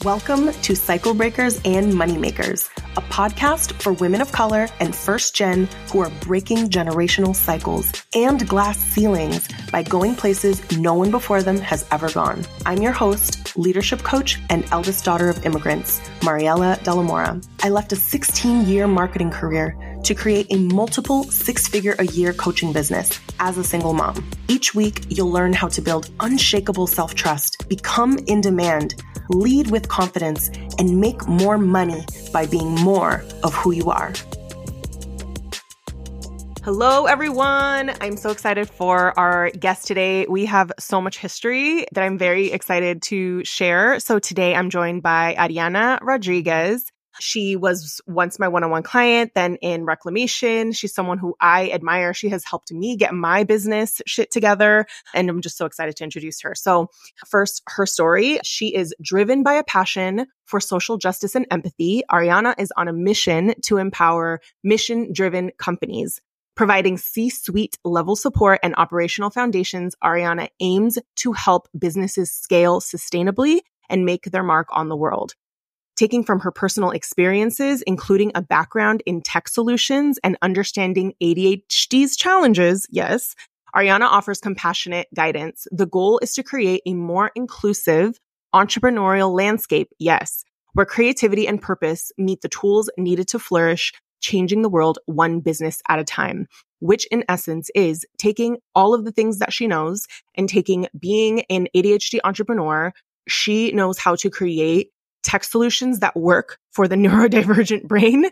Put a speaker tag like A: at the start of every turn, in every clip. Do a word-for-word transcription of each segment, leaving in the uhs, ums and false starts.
A: Welcome to Cycle Breakers and Moneymakers, a podcast for women of color and first gen who are breaking generational cycles and glass ceilings by going places no one before them has ever gone. I'm your host, leadership coach, and eldest daughter of immigrants, Mariela De La Mora. I left a sixteen-year marketing career to create a multiple six-figure-a-year coaching business as a single mom. Each week, you'll learn how to build unshakable self-trust, become in demand, lead with confidence, and make more money by being more of who you are. Hello, everyone. I'm so excited for our guest today. We have so much history that I'm very excited to share. So today I'm joined by Ariana Rodriguez. She was once my one-on-one client, then in Reclamation. She's someone who I admire. She has helped me get my business shit together, and I'm just so excited to introduce her. So first, her story. She is driven by a passion for social justice and empathy. Ariana is on a mission to empower mission-driven companies. Providing C-suite level support and operational foundations, Ariana aims to help businesses scale sustainably and make their mark on the world. Taking from her personal experiences, including a background in tech solutions and understanding A D H D's challenges, yes, Ariana offers compassionate guidance. The goal is to create a more inclusive entrepreneurial landscape, yes, where creativity and purpose meet the tools needed to flourish, changing the world one business at a time, which in essence is taking all of the things that she knows and taking being an A D H D entrepreneur. She knows how to create tech solutions that work for the neurodivergent brain,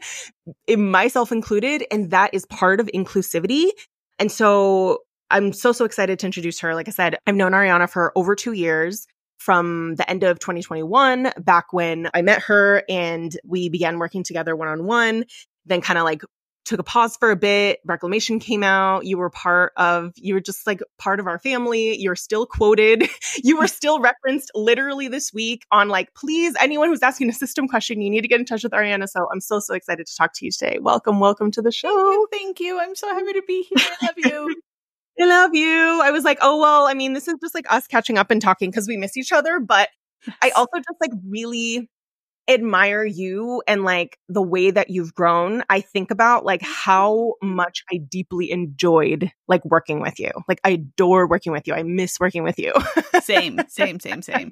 A: myself included, and that is part of inclusivity. And so I'm so, so excited to introduce her. Like I said, I've known Ariana for over two years from the end of twenty twenty-one, back when I met her and we began working together one-on-one, then kind of like took a pause for a bit. Reclamation came out. You were part of, you were just like part of our family. You're still quoted. You were still referenced literally this week on like, please, anyone who's asking a system question, you need to get in touch with Ariana. So I'm so, so excited to talk to you today. Welcome, welcome to the show.
B: Thank you. I'm so happy to be here. I love you.
A: I love you. I was like, oh, well, I mean, this is just like us catching up and talking because we miss each other. But yes. I also just like really admire you and like the way that you've grown. I think about like how much I deeply enjoyed like working with you. Like I adore working with you. I miss working with you.
B: Same, same, same, same.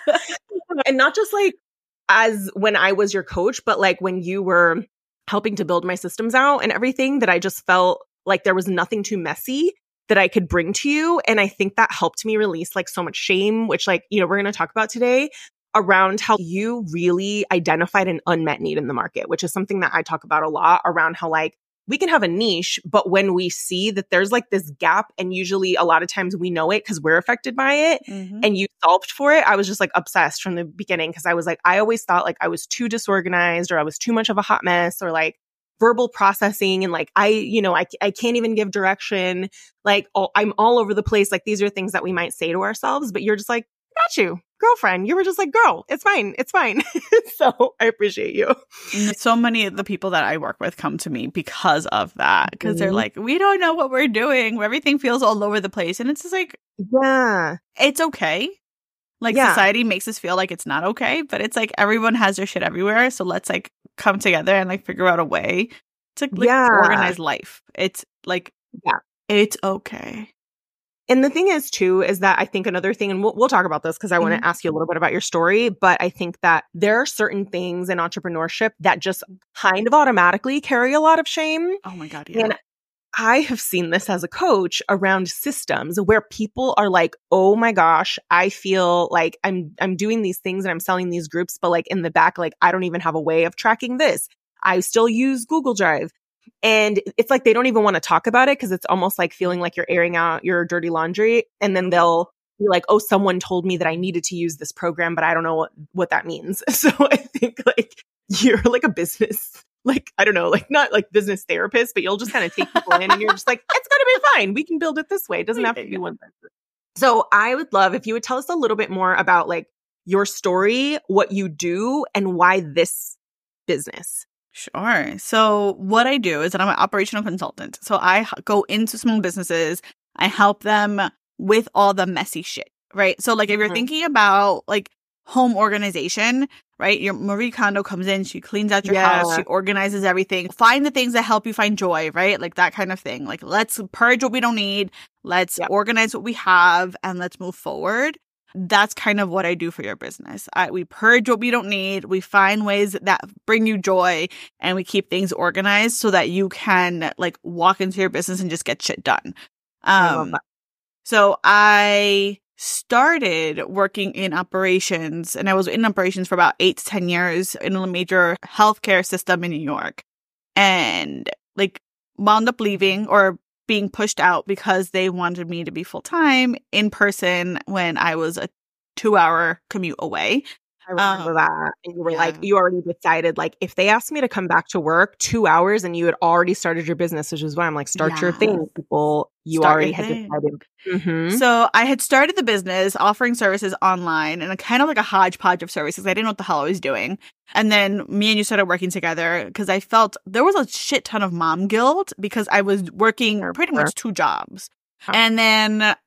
A: And not just like as when I was your coach, but like when you were helping to build my systems out and everything, that I just felt like there was nothing too messy that I could bring to you. And I think that helped me release like so much shame, which like, you know, we're going to talk about today, around how you really identified an unmet need in the market, which is something that I talk about a lot, around how like we can have a niche, but when we see that there's like this gap, and usually a lot of times we know it because we're affected by it, mm-hmm. and you solved for it. I was just like obsessed from the beginning because I was like, I always thought like I was too disorganized or I was too much of a hot mess or like verbal processing. And like, I, you know, I, I can't even give direction. Like all, I'm all over the place. Like these are things that we might say to ourselves, but you're just like, got you. Girlfriend, you were just like, girl, it's fine. It's fine. So I appreciate you.
B: So many of the people that I work with come to me because of that. Because mm-hmm. they're like, we don't know what we're doing. Everything feels all over the place. And it's just like,
A: yeah,
B: it's okay. Like yeah. Society makes us feel like it's not okay. But it's like everyone has their shit everywhere. So let's like come together and like figure out a way to like yeah. organize life. It's like,
A: yeah,
B: it's okay.
A: And the thing is, too, is that I think another thing, and we'll, we'll talk about this because I mm-hmm. want to ask you a little bit about your story, but I think that there are certain things in entrepreneurship that just kind of automatically carry a lot of shame.
B: Oh my God, yeah.
A: And I have seen this as a coach around systems where people are like, oh my gosh, I feel like I'm I'm doing these things and I'm selling these groups, but like in the back, like I don't even have a way of tracking this. I still use Google Drive. And it's like they don't even want to talk about it because it's almost like feeling like you're airing out your dirty laundry. And then they'll be like, oh, someone told me that I needed to use this program, but I don't know what, what that means. So I think like you're like a business, like, I don't know, like not like business therapist, but you'll just kind of take people in and you're just like, it's going to be fine. We can build it this way. It doesn't have to be one person. So I would love if you would tell us a little bit more about like your story, what you do, and why this business.
B: Sure. So what I do is that I'm an operational consultant. So I h- go into small businesses. I help them with all the messy shit, right? So like if you're mm-hmm. thinking about like home organization, right? Your Marie Kondo comes in, she cleans out your
A: Yeah.
B: house, she organizes everything. Find the things that help you find joy, right? Like that kind of thing. Like, let's purge what we don't need, let's
A: Yep.
B: organize what we have, and let's move forward. That's kind of what I do for your business. I, we purge what we don't need, we find ways that bring you joy, and we keep things organized so that you can like walk into your business and just get shit done.
A: I love
B: Um,
A: that.
B: so I started working in operations, and I was in operations for about eight to ten years in a major healthcare system in New York, and like wound up leaving or being pushed out because they wanted me to be full-time in person when I was a two-hour commute away.
A: I remember
B: Um,
A: that. And you were
B: yeah.
A: like, you already decided, like, if they asked me to come back to work two hours and you had already started your business, which is why I'm like, start your
B: Yeah.
A: thing, people. You
B: Start
A: already
B: your
A: had
B: thing.
A: decided. Mhm.
B: So I had started the business offering services online and a kind of like a hodgepodge of services. I didn't know what the hell I was doing. And then me and you started working together because I felt there was a shit ton of mom guilt because I was working pretty
A: Sure.
B: much two jobs.
A: Huh.
B: And then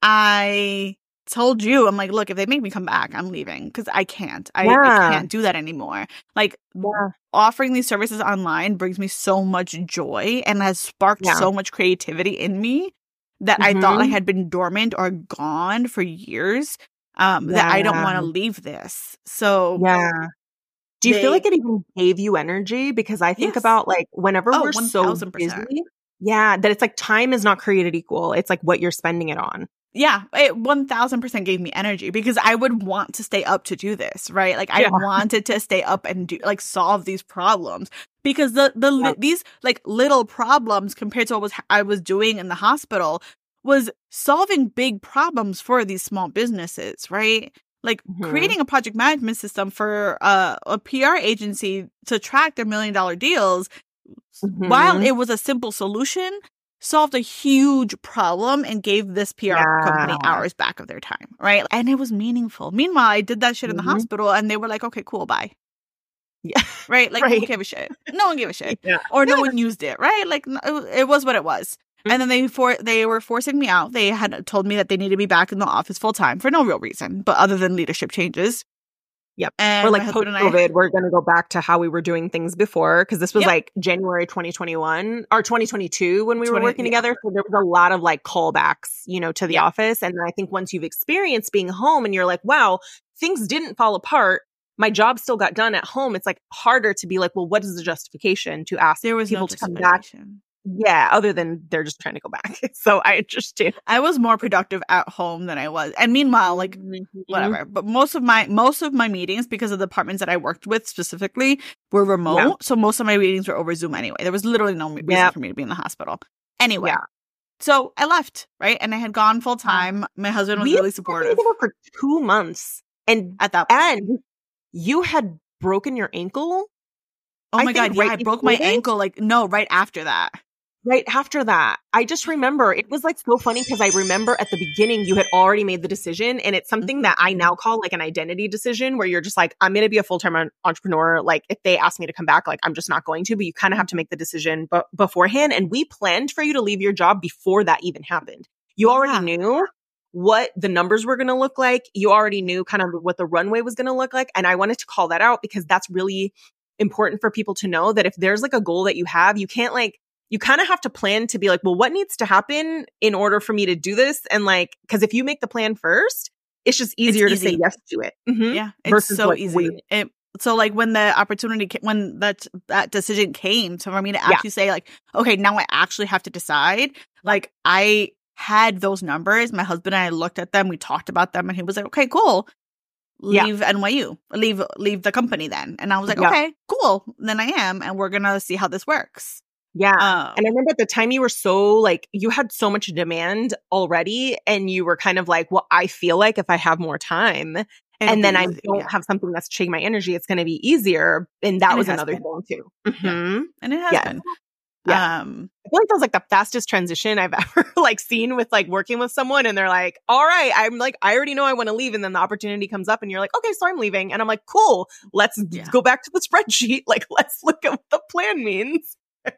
B: I told you, I'm like, look, if they make me come back, I'm leaving because I can't. I, I
A: Yeah.
B: can't do that anymore. Like,
A: Yeah.
B: offering these services online brings me so much joy and has sparked
A: Yeah.
B: so much creativity in me that I thought I
A: Mhm.
B: had been dormant or gone for years, um, that I don't
A: Yeah.
B: want to leave this. So
A: Yeah. Do you feel
B: they,
A: like it even gave you energy? Because I think
B: yes.
A: about like whenever
B: Oh,
A: we're so
B: one thousand percent.
A: busy, yeah, that it's like time is not created equal. It's like what you're spending it on.
B: Yeah, it one thousand percent gave me energy because I would want to stay up to do this, right? Like I
A: Yeah.
B: wanted to stay up and do like solve these problems because the the li-
A: Yeah.
B: these like little problems compared to what was I was doing in the hospital was solving big problems for these small businesses, right? Like
A: Mhm.
B: creating a project management system for uh, a P R agency to track their million dollar deals, while
A: Mhm.
B: it was a simple solution, solved a huge problem and gave this P R company
A: Yeah.
B: hours back of their time, right? And it was meaningful. Meanwhile, I did that shit in the
A: Mhm.
B: hospital and they were like, okay, cool, bye.
A: Yeah.
B: Right? Like, who
A: Right.
B: gave a shit? No one gave a shit.
A: Yeah.
B: Or no
A: Yeah.
B: one used it, right? Like, no- it was- it was what it was.
A: Mhm.
B: And then they for they were forcing me out. They had told me that they needed to be back in the office full time for no real reason, but other than leadership changes.
A: Yep.
B: And
A: Or
B: my
A: like post
B: husband and I,
A: COVID, we're going to go back to how we were doing things before because this was
B: Yep.
A: like January twenty twenty-one or twenty twenty-two when we were
B: twenty
A: working
B: yeah.
A: together. So there was a lot of like callbacks, you know, to the
B: Yeah.
A: office. And I think once you've experienced being home and you're like, wow, things didn't fall apart. My job still got done at home. It's like harder to be like, well, what is the justification to ask
B: There was no
A: people to come back?
B: justification.
A: Yeah, other than they're just trying to go back. So I understand.
B: I was more productive at home than I was. And meanwhile, like
A: Mhm.
B: whatever. But most of my most of my meetings, because of the departments that I worked with specifically, were remote.
A: Yeah.
B: So most of my meetings were over Zoom anyway. There was literally no reason
A: Yep.
B: for me to be in the hospital. Anyway.
A: Yeah.
B: So I left, right? And I had gone full time. My husband was
A: We
B: really
A: had been
B: supportive
A: together for two months. And
B: at that point.
A: and you had broken your ankle
B: Oh
A: I
B: my
A: think
B: god, yeah,
A: right
B: I broke my
A: before this?
B: ankle like no, right after that.
A: right after that. I just remember it was like so funny because I remember at the beginning you had already made the decision, and it's something that I now call like an identity decision where you're just like, I'm going to be a full-time en- entrepreneur. Like if they ask me to come back, like I'm just not going to, but you kind of have to make the decision b- beforehand. And we planned for you to leave your job before that even happened. You already
B: Yeah.
A: knew what the numbers were going to look like. You already knew kind of what the runway was going to look like. And I wanted to call that out because that's really important for people to know that if there's like a goal that you have, you can't like, you kind of have to plan to be like, well, what needs to happen in order for me to do this? And like, because if you make the plan first, it's just easier
B: It's
A: to say
B: easy.
A: yes to it. Mhm.
B: Yeah, it's
A: Versus,
B: so
A: like,
B: easy.
A: waiting.
B: It, so like when the opportunity, ca- when that that decision came, so for me to
A: Yeah.
B: actually say like, okay, now I actually have to decide. Like I had those numbers. My husband and I looked at them. We talked about them, and he was like, okay, cool.
A: Yeah.
B: Leave N Y U. Leave leave the company then. And I was like,
A: Yeah.
B: okay, cool. Then I am, and we're gonna see how this works.
A: Yeah.
B: Um,
A: And I remember at the time you were so like, you had so much demand already. And you were kind of like, well, I feel like if I have more time
B: it'll
A: and then
B: be
A: I
B: easy,
A: don't
B: yeah.
A: have something that's taking my energy, it's going to be easier. And that
B: And it
A: was
B: has
A: another
B: been.
A: thing too.
B: Yeah.
A: Mhm.
B: and it has
A: Yeah.
B: been.
A: Yeah.
B: Um,
A: I feel like that was like the fastest transition I've ever like seen with like working with someone and they're like, all right, I'm like, I already know I want to leave. And then the opportunity comes up and you're like, okay, so I'm leaving. And I'm like, cool, let's
B: Yeah.
A: go back to the spreadsheet. Like, let's look at what the plan means.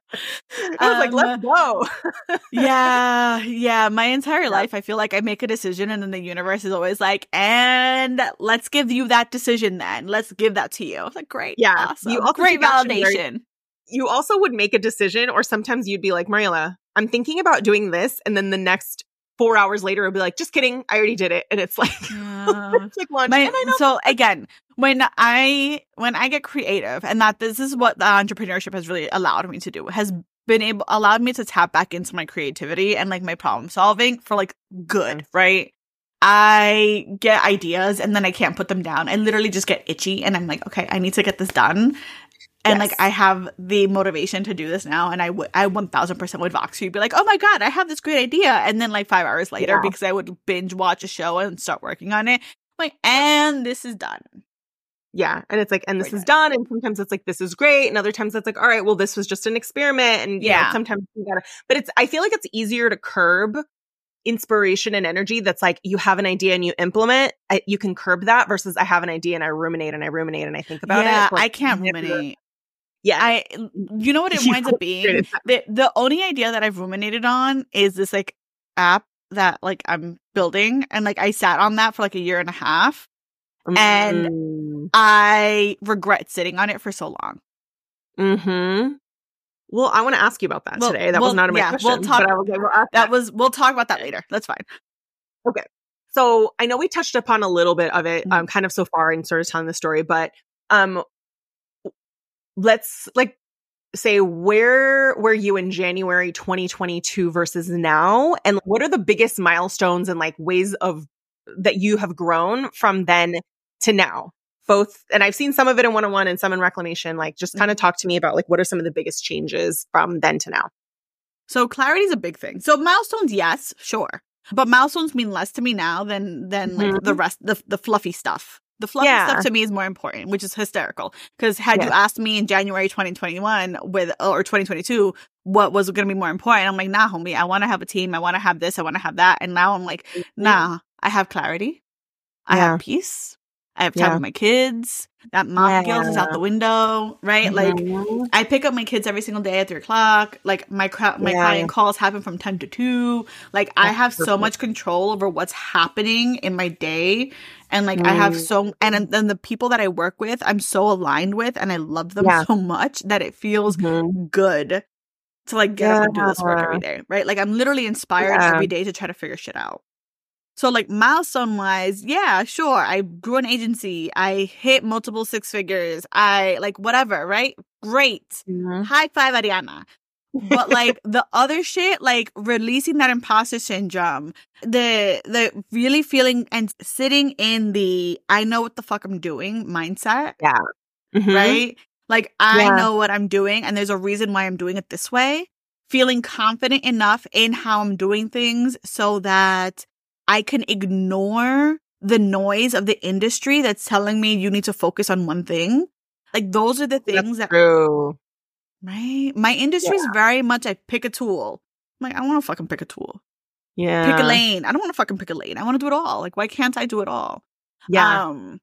A: I was like, let's
B: Um,
A: go.
B: yeah, yeah. My entire
A: Yeah.
B: life, I feel like I make a decision and then the universe is always like, and let's give you that decision then. Let's give that to you. I was like, great.
A: Yeah.
B: Awesome.
A: You also
B: Great
A: take action very-
B: validation.
A: You also would make a decision, or sometimes you'd be like, Mariela, I'm thinking about doing this. And then the next four hours later, it'll be like, just kidding. I already did it. And it's like,
B: Yeah.
A: it's like lunch.
B: My-
A: and I know.
B: so again, when I when I get creative, and that this is what the entrepreneurship has really allowed me to do, has been able allowed me to tap back into my creativity and like my problem solving for like good,
A: Yes.
B: right? I get ideas and then I can't put them down. I literally just get itchy and I'm like, okay, I need to get this done. And
A: Yes.
B: like I have the motivation to do this now, and I would I one thousand percent would vox you, be like, oh my god, I have this great idea, and then like five hours later,
A: Yeah.
B: because I would binge watch a show and start working on it, like, and this is done.
A: Yeah. And it's like, and this
B: Very
A: is done. And sometimes it's like, this is great. And other times it's like, all right, well, this was just an experiment. And you know,
B: Yeah.
A: sometimes you gotta, but it's, I feel like it's easier to curb inspiration and energy that's like, you have an idea and you implement, I, you can curb that versus I have an idea and I ruminate and I ruminate and I think about
B: yeah,
A: it. Like,
B: I can't
A: never-
B: ruminate.
A: Yeah.
B: I, you know what it
A: You
B: winds up being?
A: frustrated.
B: The the only idea that I've ruminated on is this like app that like I'm building, and like I sat on that for like a year and a half. And
A: Mm.
B: I regret sitting on it for so long.
A: Mm-hmm. Well, I want to ask you about that
B: Well-
A: today. That
B: well,
A: was not in my
B: yeah,
A: question.
B: we'll talk-
A: but I was like, we'll ask
B: That was we'll talk about that later. That's fine.
A: So I know we touched upon a little bit of it,
B: Mm-hmm.
A: um, kind of so far in sort of telling the story, but um, let's like say where were you in January twenty twenty-two versus now, and what are the biggest milestones and like ways of that you have grown from then to now? Both, and I've seen some of it in one oh one and some in reclamation. Like, just kind of talk to me about like what are some of the biggest changes from then to now?
B: So clarity is a big thing. So milestones, yes, sure. But milestones mean less to me now than than like
A: Mhm.
B: the rest, the the fluffy stuff. The fluffy
A: Yeah.
B: stuff to me is more important, which is hysterical. Because had you
A: Yes.
B: asked me in January twenty twenty-one with or twenty twenty-two what was going to be more important, I'm like, nah, homie, I want to have a team. I want to have this. I want to have that. And now I'm like, nah, I have clarity. I
A: Yeah.
B: have peace. I have time
A: Yeah.
B: with my kids. That mom guilt is out
A: Yeah.
B: the window, right? Like,
A: Mhm.
B: I pick up my kids every single day at three o'clock. Like my cra- my
A: Yeah.
B: client calls happen from ten to two. Like I
A: That's
B: have so
A: perfect.
B: much control over what's happening in my day, and like I have
A: Mm.
B: so and then the people that I work with, I'm so aligned with, and I love them
A: Yeah.
B: so much that it feels
A: Mhm.
B: good to like get up and do this work
A: Yeah.
B: every day, right? Like I'm literally inspired
A: Yeah.
B: every day to try to figure shit out. So like milestone wise, yeah, sure. I grew an agency. I hit multiple six figures. I like whatever, right? Great.
A: Mhm.
B: High five, Ariana. But like the other shit, like releasing that imposter syndrome, the the really feeling and sitting in the I know what the fuck I'm doing mindset,
A: Mhm.
B: right? Like I
A: Yeah.
B: know what I'm doing and there's a reason why I'm doing it this way. Feeling confident enough in how I'm doing things so that I can ignore the noise of the industry that's telling me you need to focus on one thing. Like those are the things that
A: True.
B: right? My industry is very much I pick a tool. I'm like, I don't want to fucking pick a tool.
A: Yeah.
B: Pick a lane. I don't want to fucking pick a lane. I want to do it all. Like, why can't I do it all?
A: Yeah.
B: Um,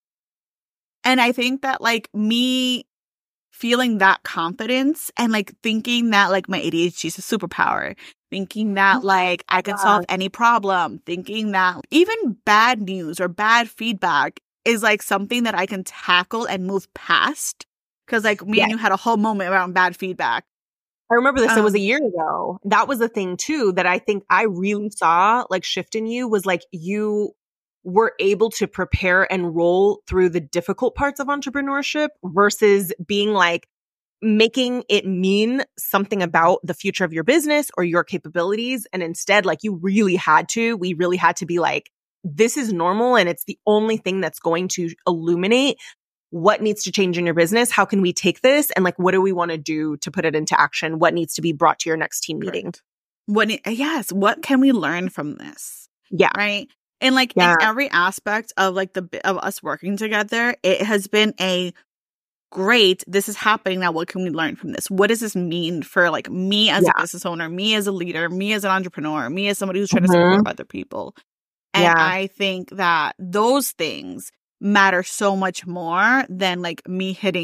B: and I think that like me feeling that confidence and like thinking that like my A D H D is a superpower, thinking that like I can solve any problem, thinking that even bad news or bad feedback is like something that I can tackle and move past. Cause like me
A: Yeah.
B: and you had a whole moment around bad feedback.
A: I remember this. It was
B: Um,
A: a year ago. That was the thing too that I think I really saw like shift in you was like you were able to prepare and roll through the difficult parts of entrepreneurship versus being like making it mean something about the future of your business or your capabilities. And instead, like you really had to, we really had to be like, this is normal. And it's the only thing that's going to illuminate what needs to change in your business. How can we take this? And like, what do we want to do to put it into action? What needs to be brought to your next team meeting?
B: Correct. What? ne- Yes. What can we learn from this?
A: Yeah.
B: Right. And like
A: Yeah.
B: in every aspect of like the of us working together, it has been a great. This is happening now. What can we learn from this? What does this mean for like me as
A: Yeah.
B: a business owner, me as a leader, me as an entrepreneur, me as somebody who's trying
A: Mhm.
B: to support other people? And
A: Yeah.
B: I think that those things matter so much more than like me hitting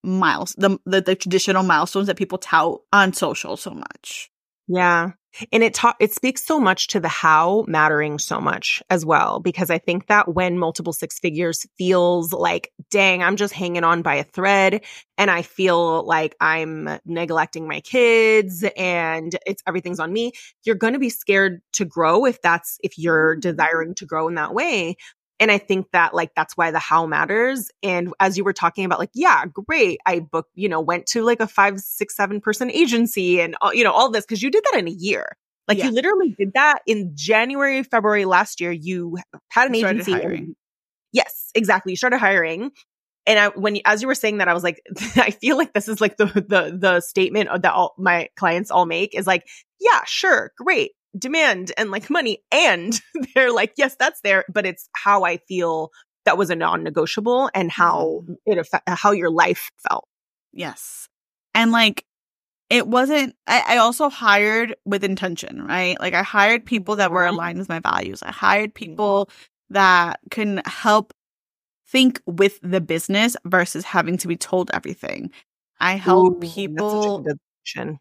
B: miles the, the the traditional milestones that people tout on social so much.
A: Yeah. And it ta- it speaks so much to the how mattering so much as well, because I think that when multiple six figures feels like, dang, I'm just hanging on by a thread and I feel like I'm neglecting my kids and it's everything's on me, you're going to be scared to grow if that's if you're desiring to grow in that way. And I think that like, that's why the how matters. And as you were talking about like, yeah, great. I booked, you know, went to like a five, six, seven person agency and, all, you know, all this because you did that in a year. Like
B: Yeah.
A: you literally did that in January, February last year. You had an
B: Started
A: agency.
B: hiring.
A: And, yes, exactly. You started hiring. And I, when, as you were saying that, I was like, I feel like this is like the, the, the statement that all my clients all make is like, yeah, sure. Great. Demand and like money. And they're like, yes, that's there, but it's how I feel that was a non-negotiable and how it affect how your life felt.
B: Yes. And like, it wasn't, I, I also hired with intention, right? Like I hired people that were aligned with my values. I hired people that can help think with the business versus having to be told everything. I help
A: Ooh,
B: people.
A: That's such a good decision.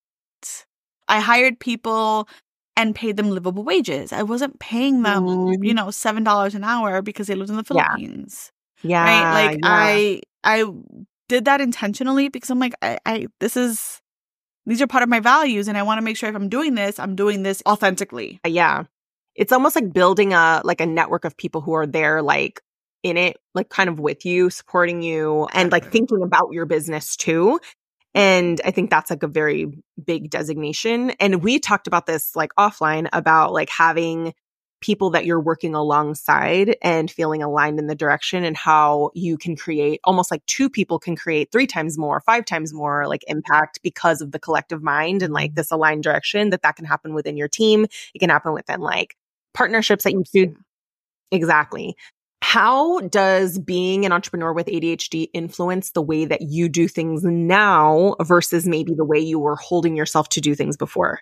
B: I hired people and paid them livable wages. I wasn't paying them,
A: Mm.
B: you know, seven dollars an hour because they lived in the Philippines.
A: Yeah.
B: Right? Like
A: yeah.
B: I I did that intentionally because I'm like, I, I this is these are part of my values and I want to make sure if I'm doing this, I'm doing this authentically.
A: Yeah. It's almost like building a like a network of people who are there like in it, like kind of with you, supporting you and like thinking about your business too. And I think that's like a very big designation. And we talked about this like offline about like having people that you're working alongside and feeling aligned in the direction and how you can create almost like two people can create three times more, five times more like impact because of the collective mind and like this aligned direction that that can happen within your team. It can happen within like partnerships that you do. Exactly. How does being an entrepreneur with A D H D influence the way that you do things now versus maybe the way you were holding yourself to do things before?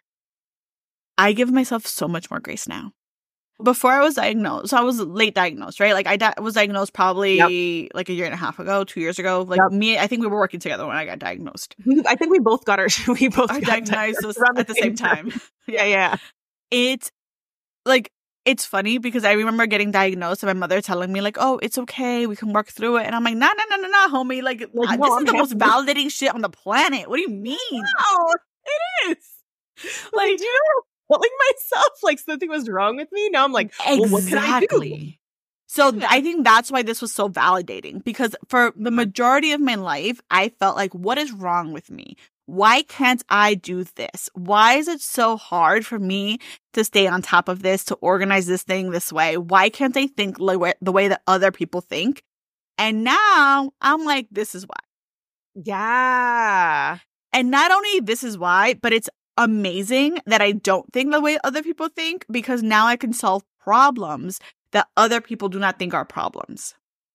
B: I give myself so much more grace now. Before I was diagnosed, so I was late diagnosed, right? Like I di- was diagnosed probably yep. like a year and a half ago, two years ago. Like yep. me, I think we were working together when I got diagnosed.
A: I think we both got our, we both
B: our
A: got
B: diagnosed at the same time. time.
A: yeah, yeah.
B: It's like, it's funny because I remember getting diagnosed and my mother telling me like, oh, it's okay. We can work through it. And I'm like, nah, nah, nah, nah, nah, homie. Like, like this no, is I'm the most validating shit on the planet. What do you mean?
A: No, it is. Like, do you know? Telling myself like something was wrong with me. Now I'm like, well,
B: exactly.
A: What can I do?
B: So yeah. I think that's why this was so validating because for the majority of my life, I felt like, what is wrong with me? Why can't I do this? Why is it so hard for me to stay on top of this, to organize this thing this way? Why can't I think like the way that other people think? And now I'm like, this is why.
A: Yeah.
B: And not only this is why, but it's amazing that I don't think the way other people think because now I can solve problems that other people do not think are problems.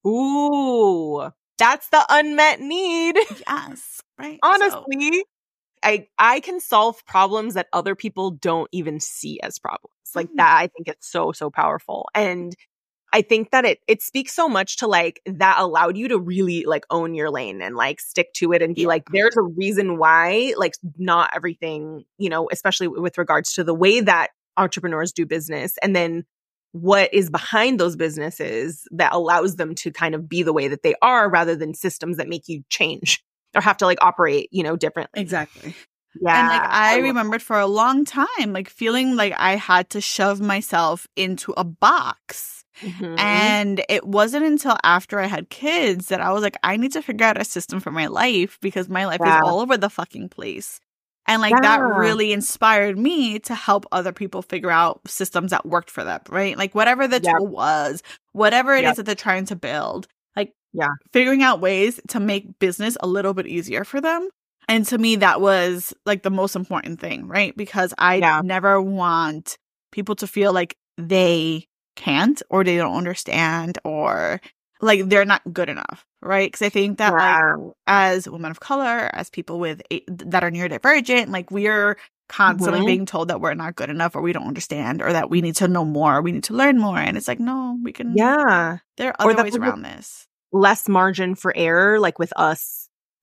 A: Ooh, that's the unmet need.
B: Yes, right.
A: Honestly,
B: so.
A: I I can solve problems that other people don't even see as problems. Like mm-hmm. that, I think it's so, so powerful. And I think that it it speaks so much to like that allowed you to really like own your lane and like stick to it and be yeah. like, there's a reason why like not everything, you know, especially with regards to the way that entrepreneurs do business and then what is behind those businesses that allows them to kind of be the way that they are rather than systems that make you change or have to like operate, you know, differently.
B: Exactly.
A: Yeah.
B: And like I, I remembered for a long time, like feeling like I had to shove myself into a box. Mm-hmm. And it wasn't until after I had kids that I was like, I need to figure out a system for my life because my life yeah. is all over the fucking place. And like yeah. that really inspired me to help other people figure out systems that worked for them, right? Like whatever the yep. tool was, whatever it yep. is that they're trying to build, like
A: yeah.
B: figuring out ways to make business a little bit easier for them. And to me, that was like the most important thing, right? Because I yeah. never want people to feel like they can't or they don't understand or like they're not good enough, right? Because I think that wow. like as women of color, as people with a- that are neurodivergent, like we are constantly mm-hmm. being told that we're not good enough or we don't understand or that we need to know more, we need to learn more. And it's like, no, we can.
A: Yeah.
B: There are other ways around this.
A: Less margin for error, like with us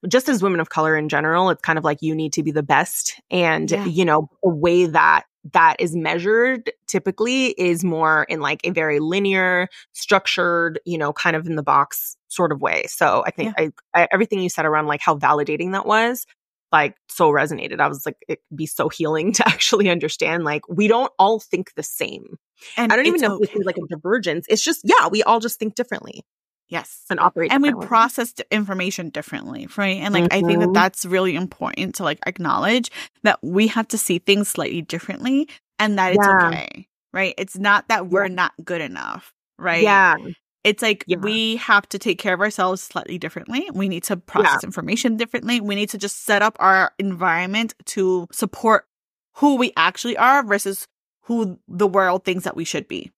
A: just as women of color in general, it's kind of like you need to be the best. And,
B: Yeah.
A: you know, the way that that is measured typically is more in like a very linear, structured, you know, kind of in the box sort of way. So I think
B: Yeah.
A: I, I, everything you said around like how validating that was, like so resonated. I was like, it'd be so healing to actually understand, like, we don't all think the same.
B: And
A: I don't even
B: it's
A: know
B: okay.
A: if this is like a divergence. It's just, yeah, we all just think differently
B: Yes.
A: and operate
B: And we
A: differently.
B: process the information differently, right? And like, I think that
A: Mhm.
B: that's really important to like acknowledge that we have to see things slightly differently and that it's
A: Yeah.
B: okay, right? It's not that we're
A: Yeah.
B: not good enough, right?
A: Yeah.
B: It's like
A: Yeah.
B: we have to take care of ourselves slightly differently. We need to process information differently. We need to just set up our environment to support who we actually are versus who the world thinks that we should be.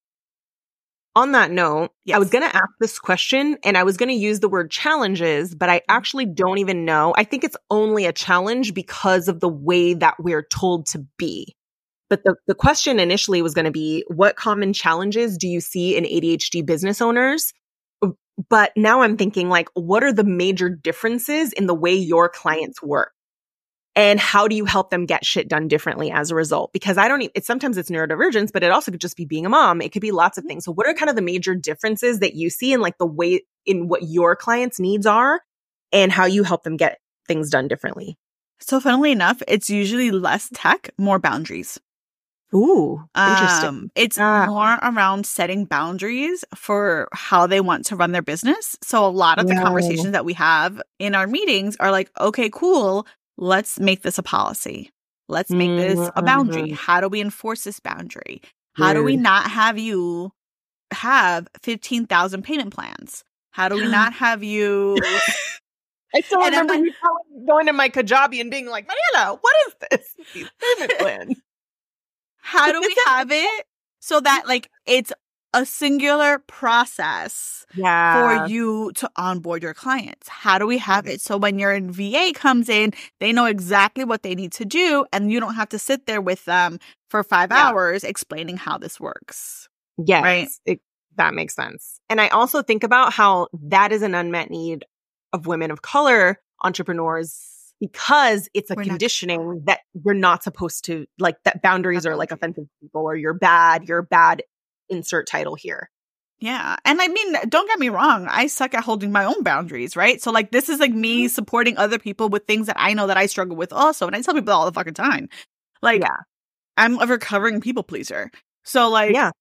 A: On that note,
B: Yes.
A: I was going to ask this question and I was going to use the word challenges, but I actually don't even know. I think it's only a challenge because of the way that we're told to be. But the, the question initially was going to be, what common challenges do you see in A D H D business owners? But now I'm thinking, like, what are the major differences in the way your clients work? And how do you help them get shit done differently as a result? Because I don't, e- it's sometimes it's neurodivergence, but it also could just be being a mom. It could be lots of things. So what are kind of the major differences that you see in like the way in what your clients' needs are and how you help them get things done differently?
B: So funnily enough, it's usually less tech, more boundaries.
A: Ooh, interesting.
B: Um, it's
A: Ah.
B: more around setting boundaries for how they want to run their business. So a lot of the
A: Yeah.
B: conversations that we have in our meetings are like, okay, cool. Let's make this a policy. Let's make this a boundary.
A: Mhm.
B: How do we enforce this boundary? How do we
A: Weird.
B: not have you have fifteen thousand payment plans? How do we not have you?
A: I still
B: And I'm
A: remember
B: like-
A: you telling- going to my Kajabi and being like, Mariana, what is this? These payment plans.
B: How do we have it so that like it's a singular process
A: Yeah.
B: for you to onboard your clients? How do we have it so when your V A comes in, they know exactly what they need to do and you don't have to sit there with them for five
A: Yeah.
B: hours explaining how this works?
A: Yes,
B: Right.
A: it, that makes sense. And I also think about how that is an unmet need of women of color entrepreneurs because it's a
B: We're not-
A: conditioning that we're not supposed to, like, that boundaries
B: Not
A: are like
B: boundary.
A: offensive to people or you're bad, you're bad, insert title here.
B: Yeah. And I mean, don't get me wrong. I suck at holding my own boundaries, right? So like this is like me supporting other people with things that I know that I struggle with also. And I tell people all the fucking time. Like
A: Yeah.
B: I'm a recovering people pleaser. So like
A: Yeah.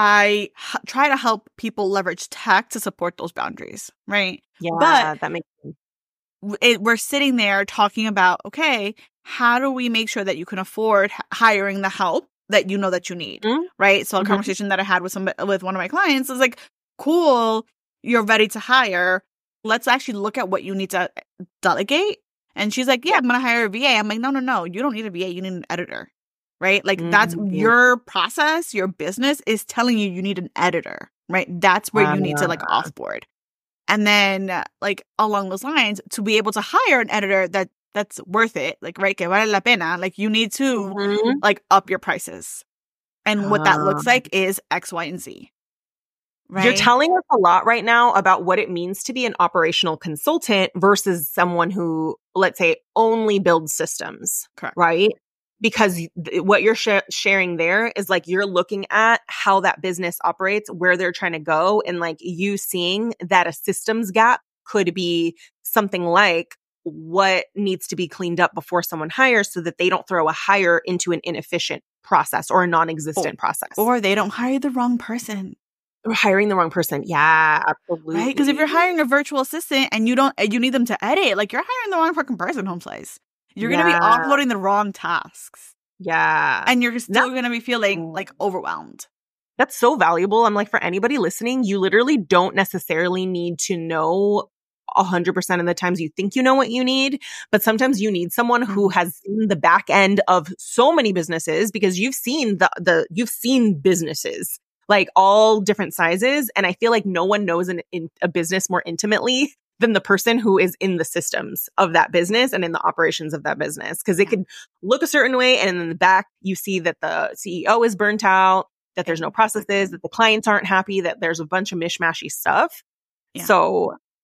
B: I h- try to help people leverage tech to support those boundaries, right?
A: Yeah.
B: But-
A: that makes sense.
B: W- It, we're sitting there talking about, okay, how do we make sure that you can afford h- hiring the help that you know that you need,
A: Mhm.
B: right? So a
A: Mhm.
B: conversation that I had with some with one of my clients is like, cool, you're ready to hire. Let's actually look at what you need to delegate. And she's like, yeah, I'm going to hire a V A. I'm like, no, no, no, you don't need a V A. You need an editor, right? Like that's
A: Mhm.
B: your process, your business is telling you you need an editor, right? That's where you need to like
A: Ah.
B: offboard. And then uh, like along those lines, to be able to hire an editor that that's worth it, like, right, que vale la pena, like you need to
A: Mhm.
B: like up your prices. And what that looks
A: Ah.
B: like is X, Y, and Z. Right?
A: You're telling us a lot right now about what it means to be an operational consultant versus someone who, let's say, only builds systems.
B: Correct.
A: Right? Because th- what you're sh- sharing there is like you're looking at how that business operates, where they're trying to go, and like you seeing that a systems gap could be something like what needs to be cleaned up before someone hires so that they don't throw a hire into an inefficient process or a non-existent process.
B: Or they don't hire the wrong person,
A: Or hiring the wrong person. Yeah, absolutely.
B: right? Because if you're hiring a virtual assistant and you don't, and you need them to edit, like you're hiring the wrong fucking person, home slice. You're going to be
A: Yeah.
B: offloading the wrong tasks.
A: Yeah.
B: And you're still
A: That-
B: going to be feeling like overwhelmed.
A: That's so valuable. I'm like, for anybody listening, you literally don't necessarily need to know one hundred percent of the times you think you know what you need, but sometimes you need someone who has seen the back end of so many businesses because you've seen the, the you've seen businesses like all different sizes. And I feel like no one knows an, in, a business more intimately than the person who is in the systems of that business and in the operations of that business. Because it could look a certain way. And in the back, you see that the C E O is burnt out, that there's no processes, that the clients aren't happy, that there's a bunch of mishmashy stuff.
B: Yeah.
A: So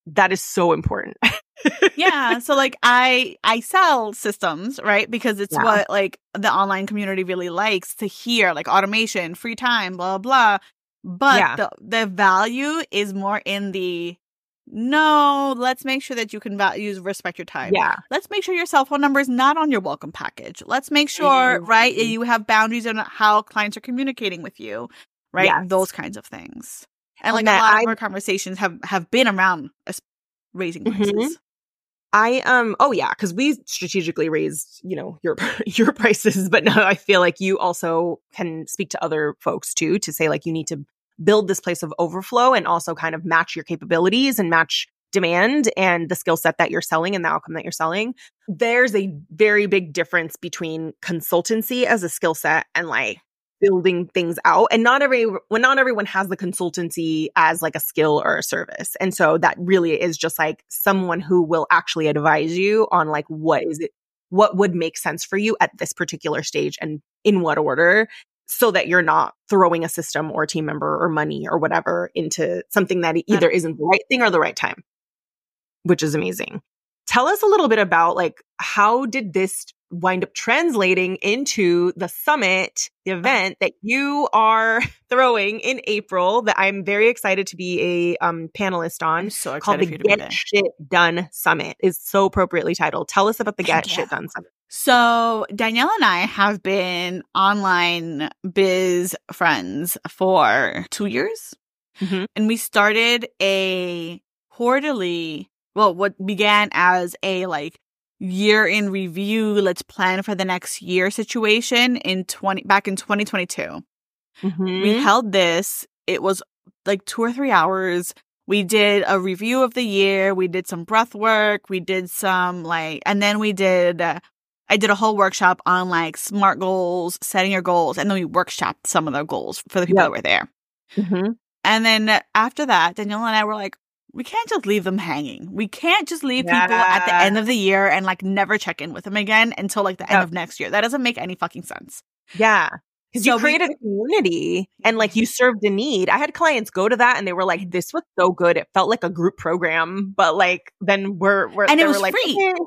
A: that is so important.
B: Yeah. So like I I sell systems, right? Because it's
A: Yeah.
B: what like the online community really likes to hear, like automation, free time, blah, blah. But
A: Yeah.
B: the the value is more in the no, let's make sure that you can va- use respect your time.
A: Yeah.
B: Let's make sure your cell phone number is not on your welcome package. Let's make sure,
A: Mhm.
B: right, you have boundaries on how clients are communicating with you, right?
A: Yes.
B: Those kinds of things. And
A: And
B: like a
A: that
B: lot
A: I-
B: of our conversations have have been around us raising
A: Mhm.
B: prices.
A: I um oh yeah, because we strategically raised, you know, your your prices, but no, I feel like you also can speak to other folks too to say like you need to build this place of overflow and also kind of match your capabilities and match demand and the skill set that you're selling and the outcome that you're selling. There's a very big difference between consultancy as a skill set and like building things out. And not every when not everyone has the consultancy as like a skill or a service. And so that really is just like someone who will actually advise you on like what is it, what would make sense for you at this particular stage and in what order, so that you're not throwing a system or a team member or money or whatever into something that either isn't the right thing or the right time, which is amazing. Tell us a little bit about like how did this wind up translating into the summit, the event that you are throwing in April that I'm very excited to be a um, panelist on.
B: I'm so
A: called
B: excited
A: the
B: for you to be
A: Get
B: there.
A: Shit Done Summit. Is so appropriately titled. Tell us about the Get
B: Yeah.
A: Shit Done Summit.
B: So Danielle and I have been online biz friends for two years.
A: Mhm.
B: And we started a quarterly, well, what began as a like year in review, let's plan for the next year situation in twenty back in twenty twenty-two.
A: Mhm.
B: We held this. It was like two or three hours. We did a review of the year. We did some breath work. We did some like, and then we did, uh, I did a whole workshop on like SMART goals, setting your goals. And then we workshopped some of the goals for the people
A: Yep.
B: that were there.
A: Mhm.
B: And then after that, Danielle and I were like, we can't just leave them hanging. We can't just leave people at the
A: Yeah.
B: end of the year and like never check in with them again until like the end
A: Yep.
B: of next year. That doesn't make any fucking sense.
A: Yeah. Because
B: So
A: you
B: we-
A: created a community and like you served a need. I had clients go to that and they were like, this was so good. It felt like a group program, but like then we're, we're
B: And it
A: they
B: was
A: were like,
B: free.
A: okay.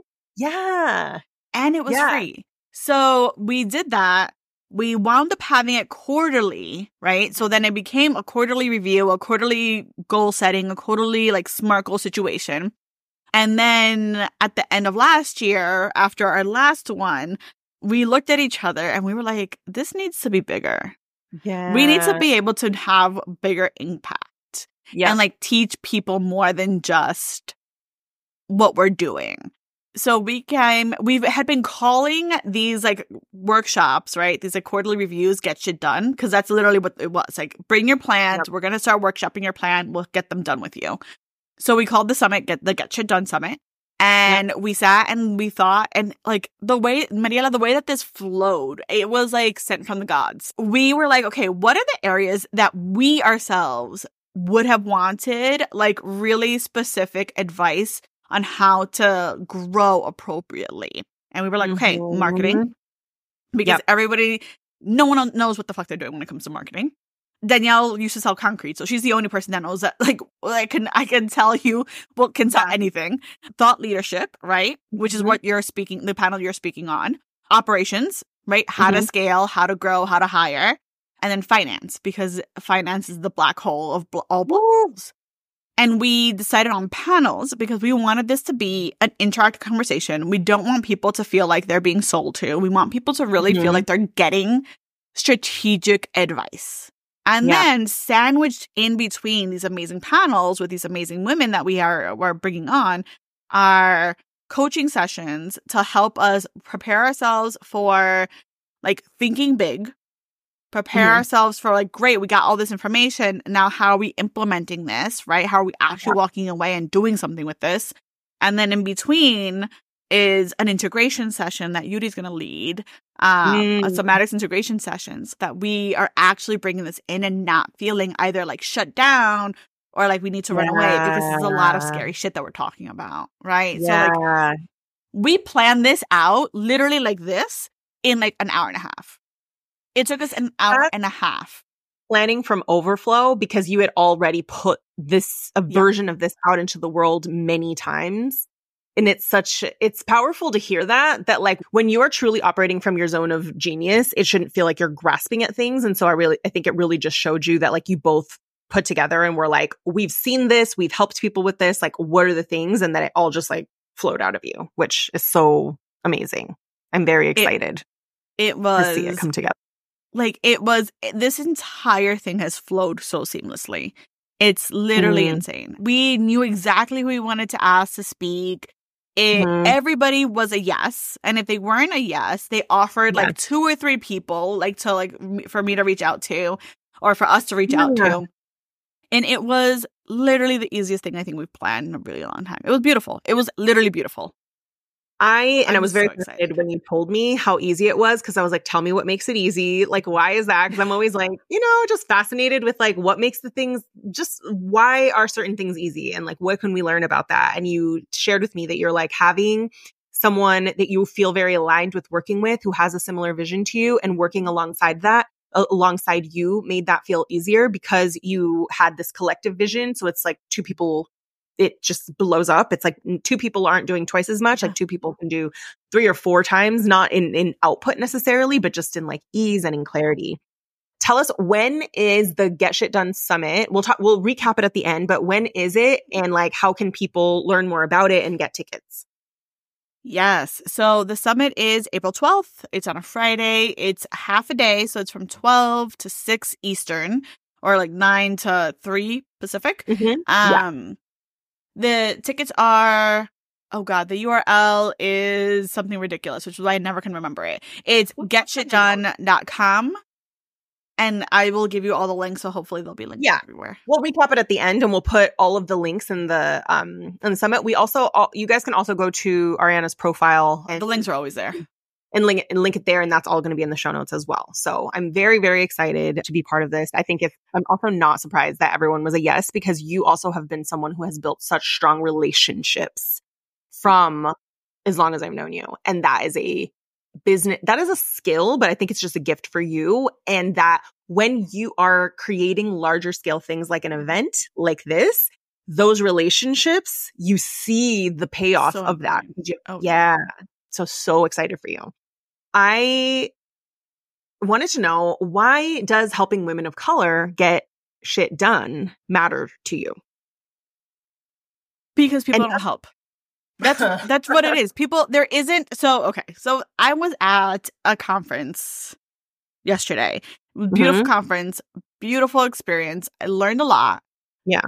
A: Yeah.
B: And it was
A: Yeah.
B: free. So we did that. We wound up having it quarterly, right? So then it became a quarterly review, a quarterly goal setting, a quarterly like SMART goal situation. And then at the end of last year, after our last one, we looked at each other and we were like, this needs to be bigger.
A: Yeah.
B: We need to be able to have bigger impact
A: yeah.
B: and like teach people more than just what we're doing. So we came, we had been calling these like workshops, right? These like quarterly reviews, get shit done. Cause that's literally what it was. Like, bring your plans.
A: Yep.
B: We're going to start workshopping your plan. We'll get them done with you. So we called the summit, get the Get Shit Done Summit. And yep. we sat and we thought, and like the way, Mariela, the way that this flowed, it was like sent from the gods. We were like, okay, what are the areas that we ourselves would have wanted like really specific advice on how to grow appropriately? And we were like,
A: Mm-hmm.
B: okay, marketing. Because
A: Yep.
B: everybody, no one knows what the fuck they're doing when it comes to marketing. Danielle used to sell concrete, so she's the only person that knows that. Like, I can, I can tell you what can sell anything. Thought leadership, right? Which is
A: Mhm.
B: what you're speaking, the panel you're speaking on. Operations, right? How to
A: Mhm.
B: scale, how to grow, how to hire, and then finance, because finance is the black hole of bl- all black holes. And we decided on panels because we wanted this to be an interactive conversation. We don't want people to feel like they're being sold to. We want people to really
A: Mhm.
B: feel like they're getting strategic advice. And
A: Yeah.
B: then sandwiched in between these amazing panels with these amazing women that we are we're bringing on are coaching sessions to help us prepare ourselves for like thinking big, prepare
A: Mhm.
B: ourselves for like, great, we got all this information. Now, how are we implementing this, right? How are we actually
A: Yeah.
B: walking away and doing something with this? And then in between is an integration session that Yudi's going to lead, um,
A: Mm.
B: a somatics integration sessions that we are actually bringing this in and not feeling either like shut down or like we need to run away, because there's a lot of
A: Yeah.
B: scary shit that we're talking about, right?
A: Yeah.
B: So like we planned this out literally like this in like an hour and a half. It took us an hour
A: That's-
B: and a half.
A: planning from overflow because you had already put this, a
B: Yeah.
A: version of this out into the world many times. And it's such, it's powerful to hear that, that like when you are truly operating from your zone of genius, it shouldn't feel like you're grasping at things. And so I really, I think it really just showed you that like you both put together and were like, we've seen this, we've helped people with this, like what are the things? And that it all just like flowed out of you, which is so amazing. I'm very excited
B: It
A: to
B: was
A: see it come together.
B: like it was this entire thing has flowed so seamlessly. It's literally
A: Mhm.
B: insane. We knew exactly who we wanted to ask to speak. It,
A: Mhm.
B: Everybody was a yes, and if they weren't a yes, they offered like
A: Yes.
B: two or three people, like to like m- for me to reach out to, or for us to reach out
A: Yeah.
B: to, and it was literally the easiest thing I think we've planned in a really long time. It was beautiful. It was literally beautiful.
A: I, and I
B: I'm
A: was very
B: so excited.
A: excited when you told me how easy it was because I was like, tell me what makes it easy. Like, why is that? Because I'm always like, you know, just fascinated with like what makes the things, just why are certain things easy and like what can we learn about that? And you shared with me that you're like having someone that you feel very aligned with working with who has a similar vision to you and working alongside that, a- alongside you made that feel easier because you had this collective vision. So it's like two people, it just blows up. It's like two people aren't doing twice as much.
B: Yeah.
A: Like two people can do three or four times, not in, in output necessarily, but just in like ease and in clarity. Tell us, when is the Get Shit Done Summit? We'll talk, we'll recap it at the end, but when is it? And like, how can people learn more about it and get tickets?
B: Yes. So the summit is April twelfth. It's on a Friday. It's half a day. So it's from twelve to six Eastern, or like nine to three Pacific.
A: Mm-hmm. Yeah.
B: Um, the tickets are, oh God, the U R L is something ridiculous, which is why I never can remember it. It's get shit done dot com. And I will give you all the links. So hopefully they'll be linked
A: Yeah.
B: everywhere.
A: We'll recap it at the end and we'll put all of the links in the, um, in the summit. We also, all, you guys can also go to Ariana's profile and
B: The links are always there.
A: and link it, and link it there. And that's all going to be in the show notes as well. So I'm very, very excited to be part of this. I think if I'm also not surprised that everyone was a yes, because you also have been someone who has built such strong relationships from as long as I've known you. And that is a business, that is a skill, but I think it's just a gift for you. And that when you are creating larger scale things like an event like this, those relationships, you see the payoff
B: So
A: of that.
B: important.
A: You-
B: Oh,
A: yeah. So, so excited for you. I wanted to know, why does helping women of color get shit done matter to you?
B: Because people
A: And-
B: don't help. That's that's what it is. People, there isn't. So okay. So I was at a conference yesterday. Beautiful
A: Mhm.
B: conference, beautiful experience. I learned a lot.
A: Yeah.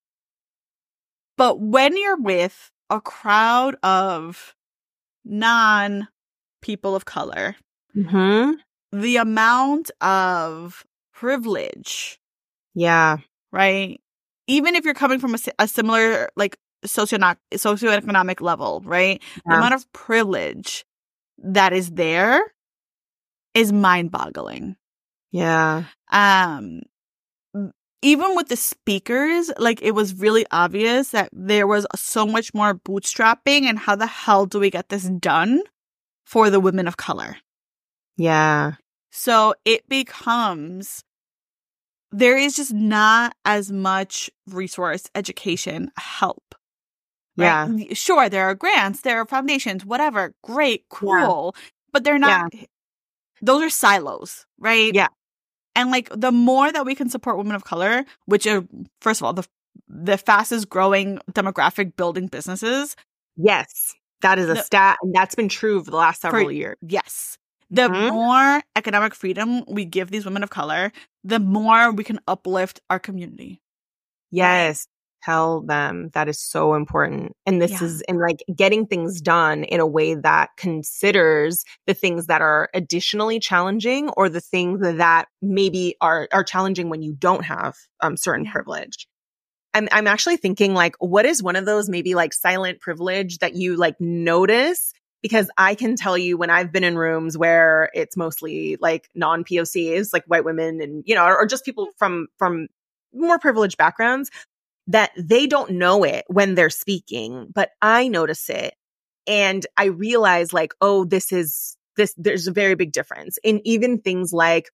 B: But when you're with a crowd of non people of color,
A: hmm
B: the amount of privilege,
A: Yeah.
B: right? Even if you're coming from a, si- a similar like socio socioeconomic level, right? The
A: Yeah.
B: amount of privilege that is there is mind-boggling.
A: Yeah.
B: Um, even with the speakers, like it was really obvious that there was so much more bootstrapping and how the hell do we get this done for the women of color?
A: Yeah.
B: So it becomes, there is just not as much resource, education, help. Right?
A: Yeah.
B: Sure, there are grants, there are foundations, whatever. Great, cool. But they're not, those are silos, right?
A: Yeah.
B: And like the more that we can support women of color, which are, first of all, the the fastest growing demographic building businesses.
A: Yes. That is a
B: The-
A: stat. And that's been true for the last several
B: For-
A: years.
B: Yes. The
A: Mhm.
B: more economic freedom we give these women of color, the more we can uplift our community.
A: Yes. Tell them that is so important. And this
B: Yeah.
A: is in like getting things done in a way that considers the things that are additionally challenging or the things that maybe are, are challenging when you don't have um, certain
B: Yeah.
A: privilege. I'm, I'm actually thinking like, what is one of those maybe like silent privilege that you like notice? Because I can tell you when I've been in rooms where it's mostly like non-P O Cs, like white women and, you know, or, or just people from, from more privileged backgrounds, that they don't know it when they're speaking, but I notice it. And I realize like, oh, this is this, there's a very big difference in even things like